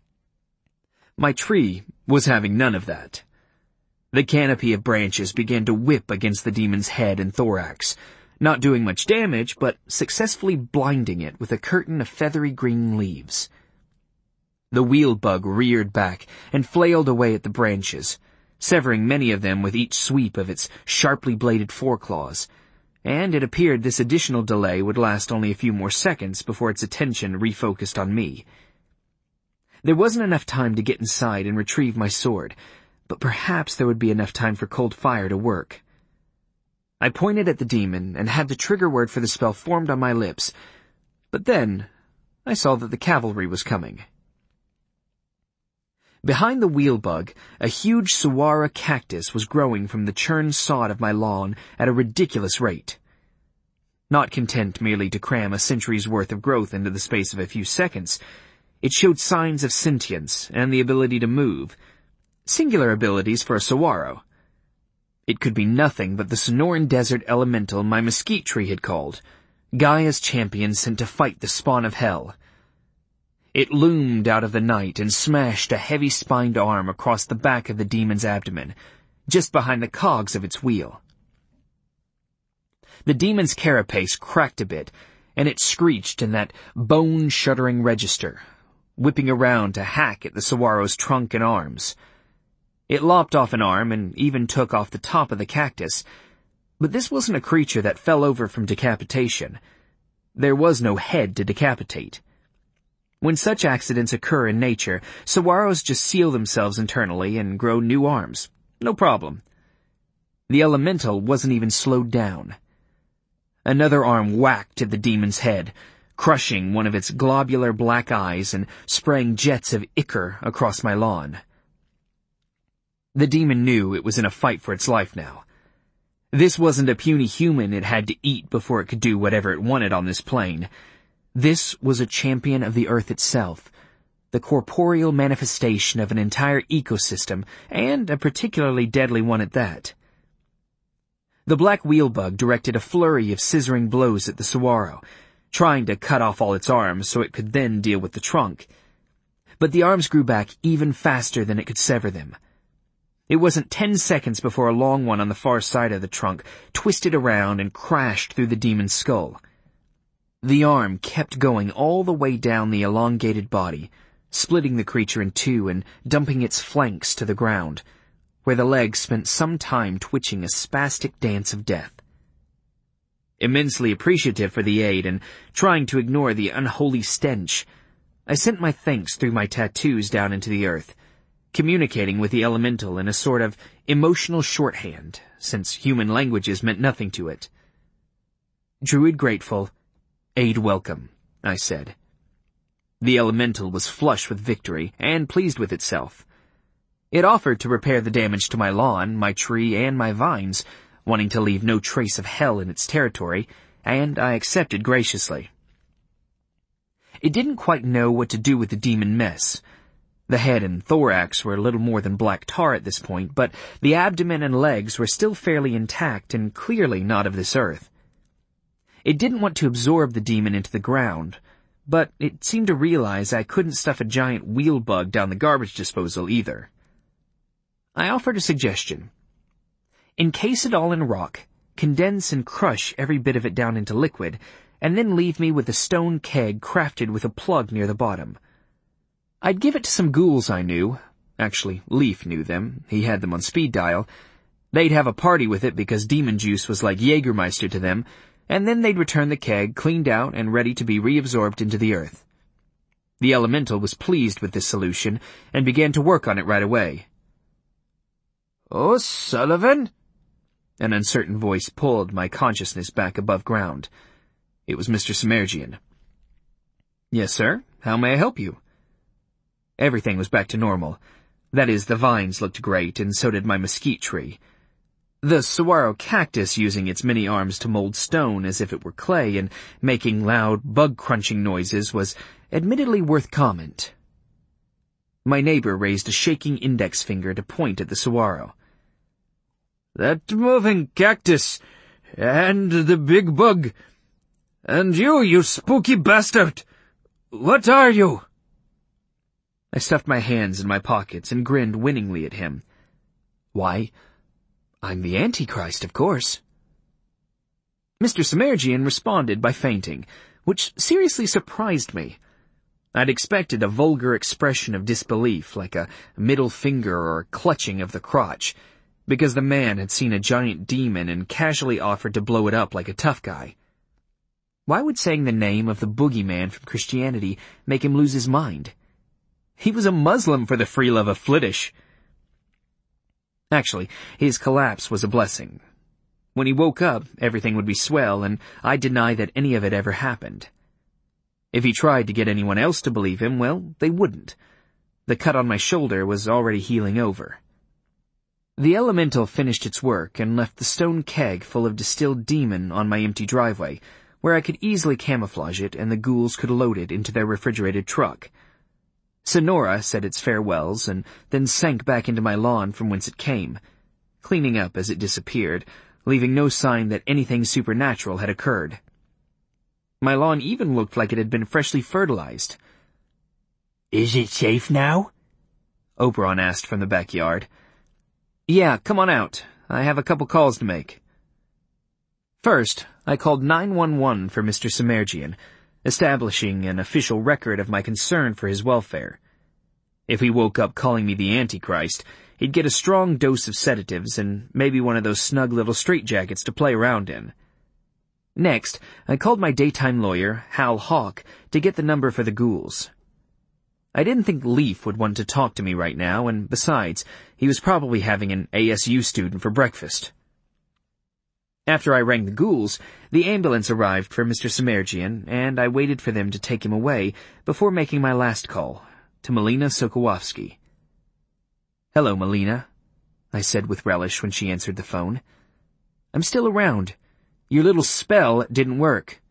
My tree was having none of that. The canopy of branches began to whip against the demon's head and thorax, not doing much damage, but successfully blinding it with a curtain of feathery green leaves. The wheel bug reared back and flailed away at the branches, severing many of them with each sweep of its sharply bladed foreclaws, and it appeared this additional delay would last only a few more seconds before its attention refocused on me. There wasn't enough time to get inside and retrieve my sword, but perhaps there would be enough time for cold fire to work. I pointed at the demon and had the trigger word for the spell formed on my lips, but then I saw that the cavalry was coming. Behind the wheel bug, a huge saguaro cactus was growing from the churned sod of my lawn at a ridiculous rate. Not content merely to cram a century's worth of growth into the space of a few seconds, it showed signs of sentience and the ability to move, singular abilities for a saguaro. It could be nothing but the Sonoran Desert elemental my mesquite tree had called, Gaia's champion sent to fight the spawn of hell. It loomed out of the night and smashed a heavy-spined arm across the back of the demon's abdomen, just behind the cogs of its wheel. The demon's carapace cracked a bit, and it screeched in that bone-shuddering register, whipping around to hack at the saguaro's trunk and arms. It lopped off an arm and even took off the top of the cactus, but this wasn't a creature that fell over from decapitation. There was no head to decapitate. When such accidents occur in nature, saguaros just seal themselves internally and grow new arms. No problem. The elemental wasn't even slowed down. Another arm whacked at the demon's head, crushing one of its globular black eyes and spraying jets of ichor across my lawn. The demon knew it was in a fight for its life now. This wasn't a puny human it had to eat before it could do whatever it wanted on this plane. This was a champion of the earth itself, the corporeal manifestation of an entire ecosystem, and a particularly deadly one at that. The black wheelbug directed a flurry of scissoring blows at the saguaro, trying to cut off all its arms so it could then deal with the trunk. But the arms grew back even faster than it could sever them. It wasn't ten seconds before a long one on the far side of the trunk twisted around and crashed through the demon's skull. The arm kept going all the way down the elongated body, splitting the creature in two and dumping its flanks to the ground, where the legs spent some time twitching a spastic dance of death. Immensely appreciative for the aid and trying to ignore the unholy stench, I sent my thanks through my tattoos down into the earth, communicating with the elemental in a sort of emotional shorthand, since human languages meant nothing to it. Druid grateful, aid welcome, I said. The elemental was flush with victory and pleased with itself. It offered to repair the damage to my lawn, my tree, and my vines, wanting to leave no trace of hell in its territory, and I accepted graciously. It didn't quite know what to do with the demon mess. The head and thorax were little more than black tar at this point, but the abdomen and legs were still fairly intact and clearly not of this earth. It didn't want to absorb the demon into the ground, but it seemed to realize I couldn't stuff a giant wheel bug down the garbage disposal either. I offered a suggestion. Encase it all in rock, condense and crush every bit of it down into liquid, and then leave me with a stone keg crafted with a plug near the bottom. I'd give it to some ghouls I knew. Actually, Leaf knew them. He had them on speed dial. They'd have a party with it because demon juice was like Jägermeister to them, and then they'd return the keg cleaned out and ready to be reabsorbed into the earth. The elemental was pleased with this solution and began to work on it right away. "Oh, Sullivan?" An uncertain voice pulled my consciousness back above ground. It was Mister Semerjian. "Yes, sir. How may I help you?" Everything was back to normal. That is, the vines looked great, and so did my mesquite tree. The saguaro cactus using its many arms to mold stone as if it were clay and making loud bug-crunching noises was admittedly worth comment. My neighbor raised a shaking index finger to point at the saguaro. "That moving cactus, and the big bug, and you, you spooky bastard! What are you?" I stuffed my hands in my pockets and grinned winningly at him. "Why, I'm the Antichrist, of course." Mister Semerjian responded by fainting, which seriously surprised me. I'd expected a vulgar expression of disbelief, like a middle finger or a clutching of the crotch, because the man had seen a giant demon and casually offered to blow it up like a tough guy. Why would saying the name of the boogeyman from Christianity make him lose his mind? He was a Muslim, for the free love of Flittish. Actually, his collapse was a blessing. When he woke up, everything would be swell, and I deny that any of it ever happened. If he tried to get anyone else to believe him, well, they wouldn't. The cut on my shoulder was already healing over. The elemental finished its work and left the stone keg full of distilled demon on my empty driveway, where I could easily camouflage it and the ghouls could load it into their refrigerated truck. Sonora said its farewells and then sank back into my lawn from whence it came, cleaning up as it disappeared, leaving no sign that anything supernatural had occurred. My lawn even looked like it had been freshly fertilized. "Is it safe now?" Oberon asked from the backyard. "Yeah, come on out. I have a couple calls to make." First, I called nine one one for Mister Semerjian, establishing an official record of my concern for his welfare. If he woke up calling me the Antichrist, he'd get a strong dose of sedatives and maybe one of those snug little straitjackets to play around in. Next, I called my daytime lawyer, Hal Hawk, to get the number for the ghouls. I didn't think Leaf would want to talk to me right now, and besides, he was probably having an A S U student for breakfast. After I rang the ghouls, the ambulance arrived for Mister Semerjian, and I waited for them to take him away before making my last call, to Melina Sokolowski. "Hello, Melina," I said with relish when she answered the phone. "I'm still around. Your little spell didn't work."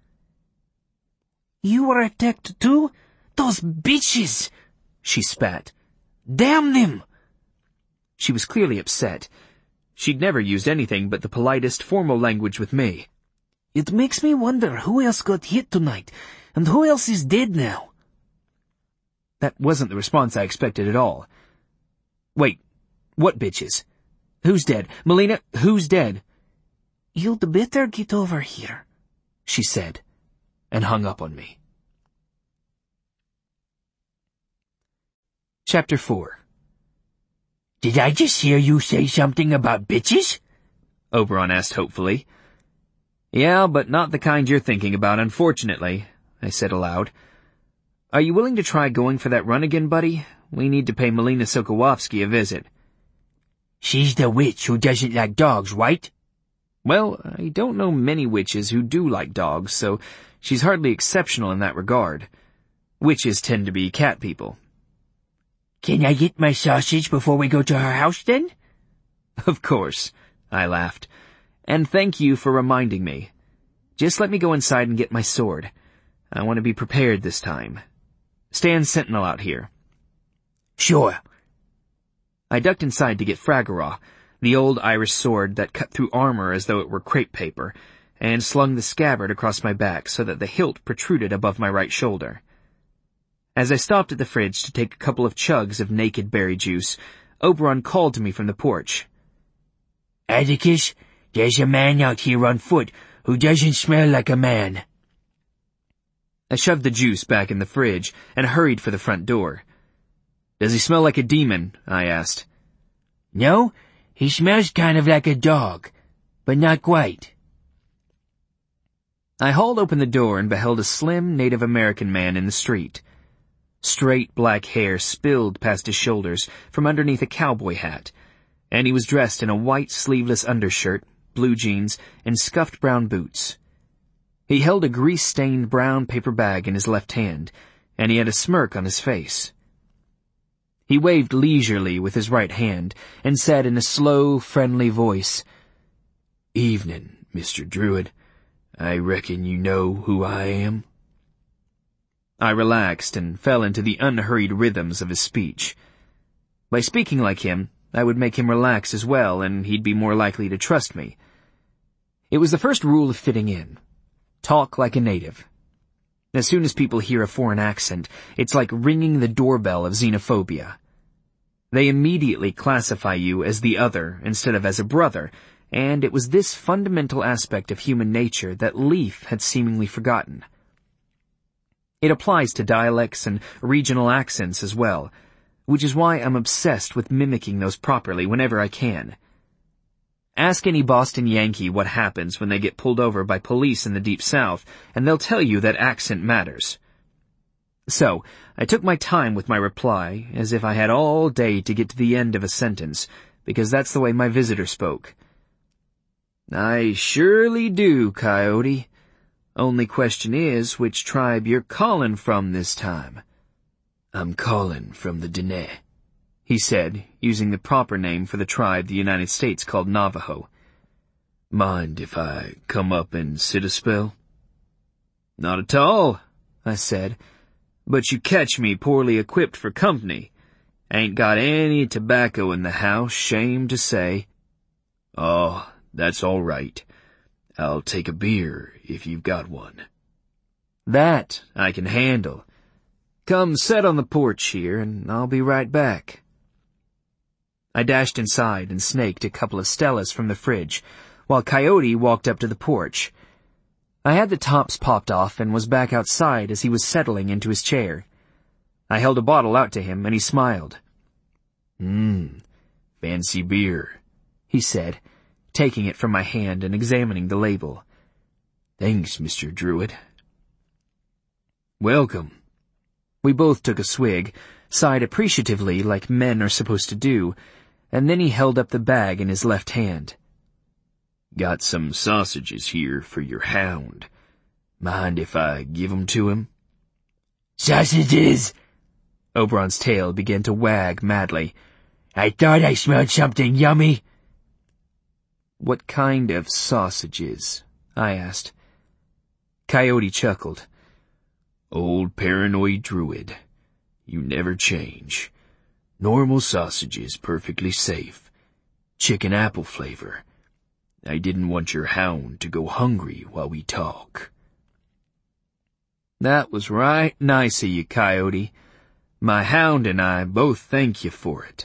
"You were attacked too? Those bitches!" she spat. "Damn them!" She was clearly upset. She'd never used anything but the politest formal language with me. "It makes me wonder who else got hit tonight, and who else is dead now." That wasn't the response I expected at all. "Wait, what bitches? Who's dead? Melina, who's dead?" "You'd better get over here," she said, and hung up on me. Chapter four. "Did I just hear you say something about bitches?" Oberon asked hopefully. "Yeah, but not the kind you're thinking about, unfortunately," I said aloud. "Are you willing to try going for that run again, buddy? We need to pay Melina Sokolowski a visit." "She's the witch who doesn't like dogs, right?" "Well, I don't know many witches who do like dogs, so she's hardly exceptional in that regard. Witches tend to be cat people." "Can I get my sausage before we go to her house, then?" "Of course," I laughed. "And thank you for reminding me. Just let me go inside and get my sword. I want to be prepared this time. Stand sentinel out here." "Sure." I ducked inside to get Fragaraw, the old Irish sword that cut through armor as though it were crepe paper, and slung the scabbard across my back so that the hilt protruded above my right shoulder. As I stopped at the fridge to take a couple of chugs of naked berry juice, Oberon called to me from the porch. "Atticus, there's a man out here on foot who doesn't smell like a man." I shoved the juice back in the fridge and hurried for the front door. "Does he smell like a demon?" I asked. "No, he smells kind of like a dog, but not quite." I hauled open the door and beheld a slim Native American man in the street. Straight black hair spilled past his shoulders from underneath a cowboy hat, and he was dressed in a white sleeveless undershirt, blue jeans, and scuffed brown boots. He held a grease-stained brown paper bag in his left hand, and he had a smirk on his face. He waved leisurely with his right hand and said in a slow, friendly voice, "Evening, Mister Druid. I reckon you know who I am." I relaxed and fell into the unhurried rhythms of his speech. By speaking like him, I would make him relax as well, and he'd be more likely to trust me. It was the first rule of fitting in. Talk like a native. As soon as people hear a foreign accent, it's like ringing the doorbell of xenophobia. They immediately classify you as the other instead of as a brother, and it was this fundamental aspect of human nature that Leaf had seemingly forgotten. It applies to dialects and regional accents as well, which is why I'm obsessed with mimicking those properly whenever I can. Ask any Boston Yankee what happens when they get pulled over by police in the Deep South, and they'll tell you that accent matters. So, I took my time with my reply, as if I had all day to get to the end of a sentence, because that's the way my visitor spoke. "I surely do, Coyote. Only question is which tribe you're calling from this time." "I'm calling from the Diné," he said, using the proper name for the tribe the United States called Navajo. "Mind if I come up and sit a spell?" "Not at all," I said, "but you catch me poorly equipped for company. Ain't got any tobacco in the house, shame to say." "Oh, that's all right. I'll take a beer if you've got one." "That I can handle. Come sit on the porch here, and I'll be right back." I dashed inside and snaked a couple of Stellas from the fridge, while Coyote walked up to the porch. I had the tops popped off and was back outside as he was settling into his chair. I held a bottle out to him, and he smiled. Mmm, fancy beer," he said, taking it from my hand and examining the label. "Thanks, Mister Druid." "Welcome." We both took a swig, sighed appreciatively like men are supposed to do, and then he held up the bag in his left hand. "Got some sausages here for your hound. Mind if I give 'em to him?" "Sausages!" Oberon's tail began to wag madly. "I thought I smelled something yummy." "What kind of sausages?" I asked. Coyote chuckled. "Old paranoid druid. You never change. Normal sausages perfectly safe. Chicken apple flavor. I didn't want your hound to go hungry while we talk." "That was right nice of you, Coyote. My hound and I both thank you for it."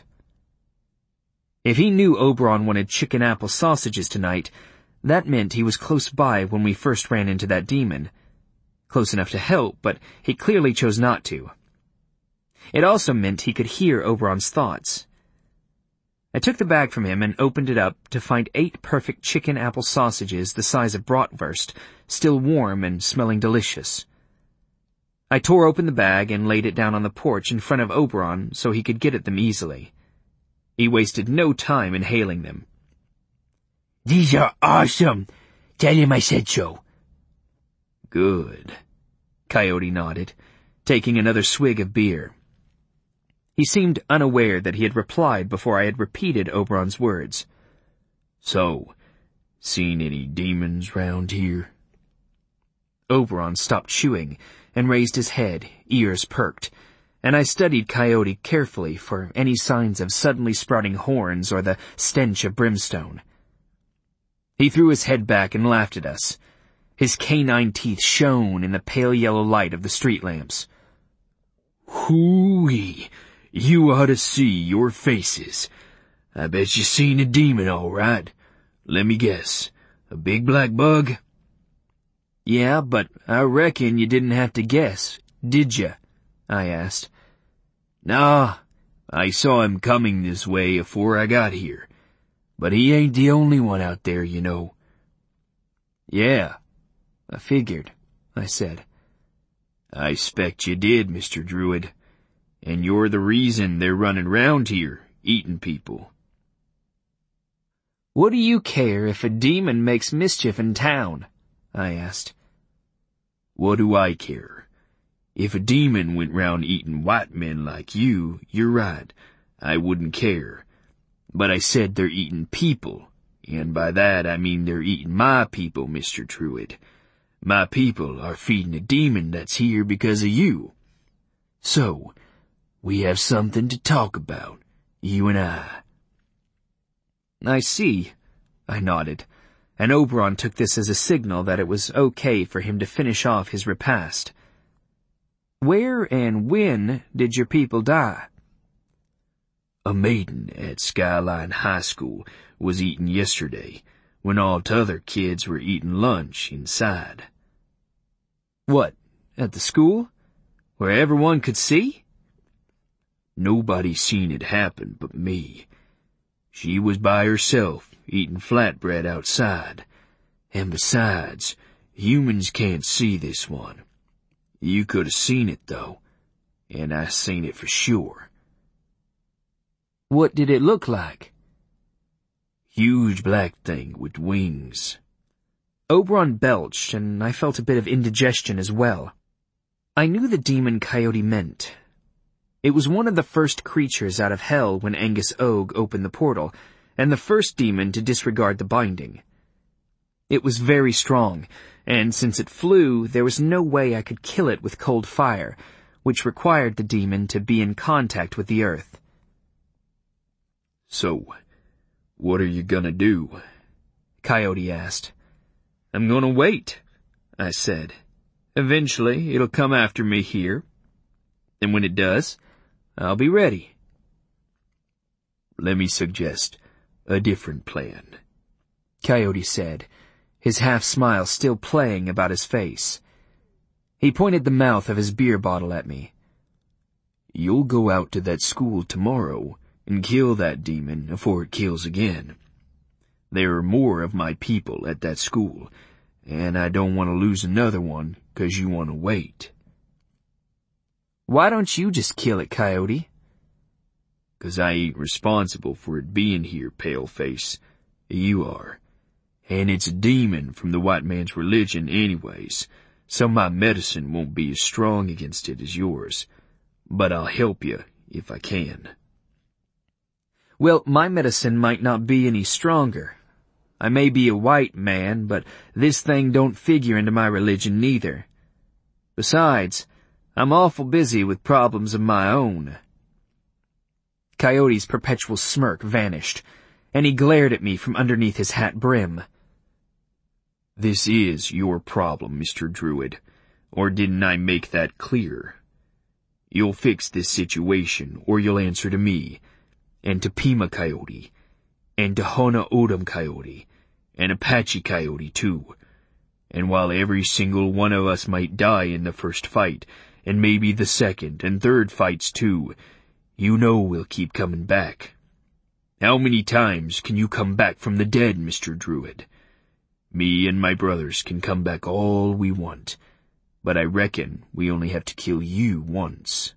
If he knew Oberon wanted chicken apple sausages tonight, that meant he was close by when we first ran into that demon. Close enough to help, but he clearly chose not to. It also meant he could hear Oberon's thoughts. I took the bag from him and opened it up to find eight perfect chicken apple sausages the size of bratwurst, still warm and smelling delicious. I tore open the bag and laid it down on the porch in front of Oberon so he could get at them easily. He wasted no time inhaling them. "These are awesome. Tell him I said so." "Good," Coyote nodded, taking another swig of beer. He seemed unaware that he had replied before I had repeated Oberon's words. "So, seen any demons round here?" Oberon stopped chewing and raised his head, ears perked, and I studied Coyote carefully for any signs of suddenly sprouting horns or the stench of brimstone. He threw his head back and laughed at us. His canine teeth shone in the pale yellow light of the street lamps. "Hoo-wee, you ought to see your faces. I bet you seen a demon all right. Let me guess, a big black bug?" "Yeah, but I reckon you didn't have to guess, did ya?" I asked. "Nah, I saw him coming this way afore I got here. But he ain't the only one out there, you know." "Yeah, I figured," I said. "I expect you did, Mister Druid. And you're the reason they're running round here, eating people." "What do you care if a demon makes mischief in town?" I asked. "What do I care? If a demon went round eating white men like you, you're right, I wouldn't care. But I said they're eating people, and by that I mean they're eating my people, Mister Druid. My people are feeding a demon that's here because of you. So, we have something to talk about, you and I." "I see," I nodded, and Oberon took this as a signal that it was okay for him to finish off his repast. "Where and when did your people die?" "A maiden at Skyline High School was eating yesterday, when all t'other kids were eating lunch inside." "What, at the school?" Where everyone could see? Nobody seen it happen but me. She was by herself, eating flatbread outside. And besides, humans can't see this one. You could have seen it, though. And I seen it for sure. What did it look like? Huge black thing with wings. Oberon belched, and I felt a bit of indigestion as well. I knew the demon Coyote meant. It was one of the first creatures out of hell when Angus Og opened the portal, and the first demon to disregard the binding. It was very strong, and since it flew, there was no way I could kill it with cold fire, which required the demon to be in contact with the earth. So, what are you gonna do? Coyote asked. I'm gonna wait, I said. Eventually, it'll come after me here. And when it does, I'll be ready. Let me suggest a different plan, Coyote said, his half-smile still playing about his face. He pointed the mouth of his beer bottle at me. You'll go out to that school tomorrow and kill that demon before it kills again. There are more of my people at that school, and I don't want to lose another one 'cause you want to wait. Why don't you just kill it, Coyote? 'Cause I ain't responsible for it being here, Paleface. You are. And it's a demon from the white man's religion anyways, so my medicine won't be as strong against it as yours. But I'll help you if I can. Well, my medicine might not be any stronger. I may be a white man, but this thing don't figure into my religion neither. Besides, I'm awful busy with problems of my own. Coyote's perpetual smirk vanished, and he glared at me from underneath his hat brim. This is your problem, Mister Druid, or didn't I make that clear? You'll fix this situation, or you'll answer to me, and to Pima Coyote, and to Hona Odom Coyote, and Apache Coyote too. And while every single one of us might die in the first fight, and maybe the second and third fights too, you know we'll keep coming back. How many times can you come back from the dead, Mister Druid? Me and my brothers can come back all we want, but I reckon we only have to kill you once.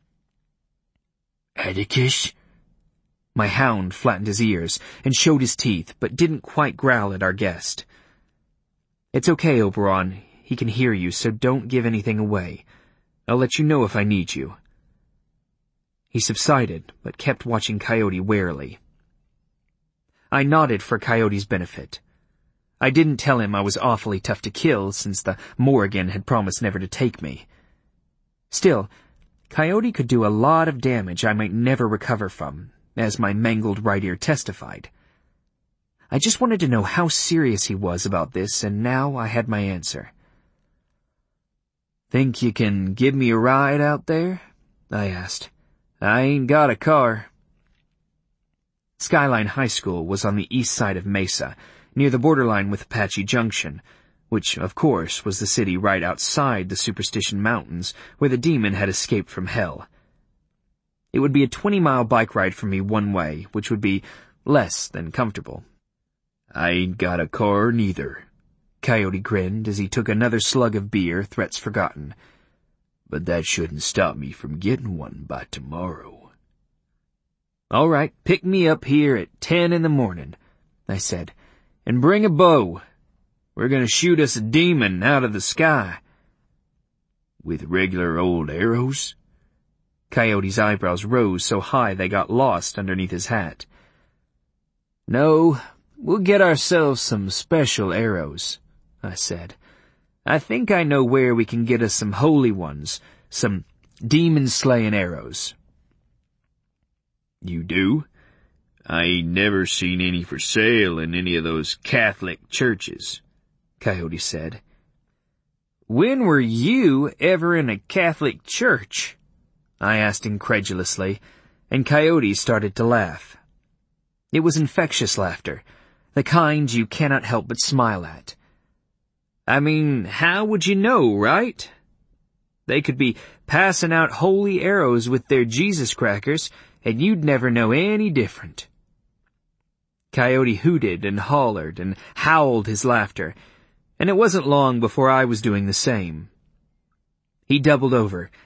Atticus? My hound flattened his ears and showed his teeth, but didn't quite growl at our guest. It's okay, Oberon. He can hear you, so don't give anything away. I'll let you know if I need you. He subsided, but kept watching Coyote warily. I nodded for Coyote's benefit. I didn't tell him I was awfully tough to kill, since the Morrigan had promised never to take me. Still, Coyote could do a lot of damage I might never recover from, as my mangled right ear testified. I just wanted to know how serious he was about this, and now I had my answer. Think you can give me a ride out there? I asked. I ain't got a car. Skyline High School was on the east side of Mesa, near the borderline with Apache Junction, which, of course, was the city right outside the Superstition Mountains where the demon had escaped from hell. It would be a twenty-mile bike ride for me one way, which would be less than comfortable. I ain't got a car neither, Coyote grinned as he took another slug of beer, threats forgotten. But that shouldn't stop me from getting one by tomorrow. All right, pick me up here at ten in the morning, I said, and bring a bow. We're gonna shoot us a demon out of the sky. With regular old arrows? Coyote's eyebrows rose so high they got lost underneath his hat. No, we'll get ourselves some special arrows, I said. I think I know where we can get us some holy ones, some demon-slaying arrows. You do? I ain't never seen any for sale in any of those Catholic churches, Coyote said. When were you ever in a Catholic church? I asked incredulously, and Coyote started to laugh. It was infectious laughter, the kind you cannot help but smile at. I mean, how would you know, right? They could be passing out holy arrows with their Jesus crackers, and you'd never know any different. Coyote hooted and hollered and howled his laughter, and it wasn't long before I was doing the same. He doubled over,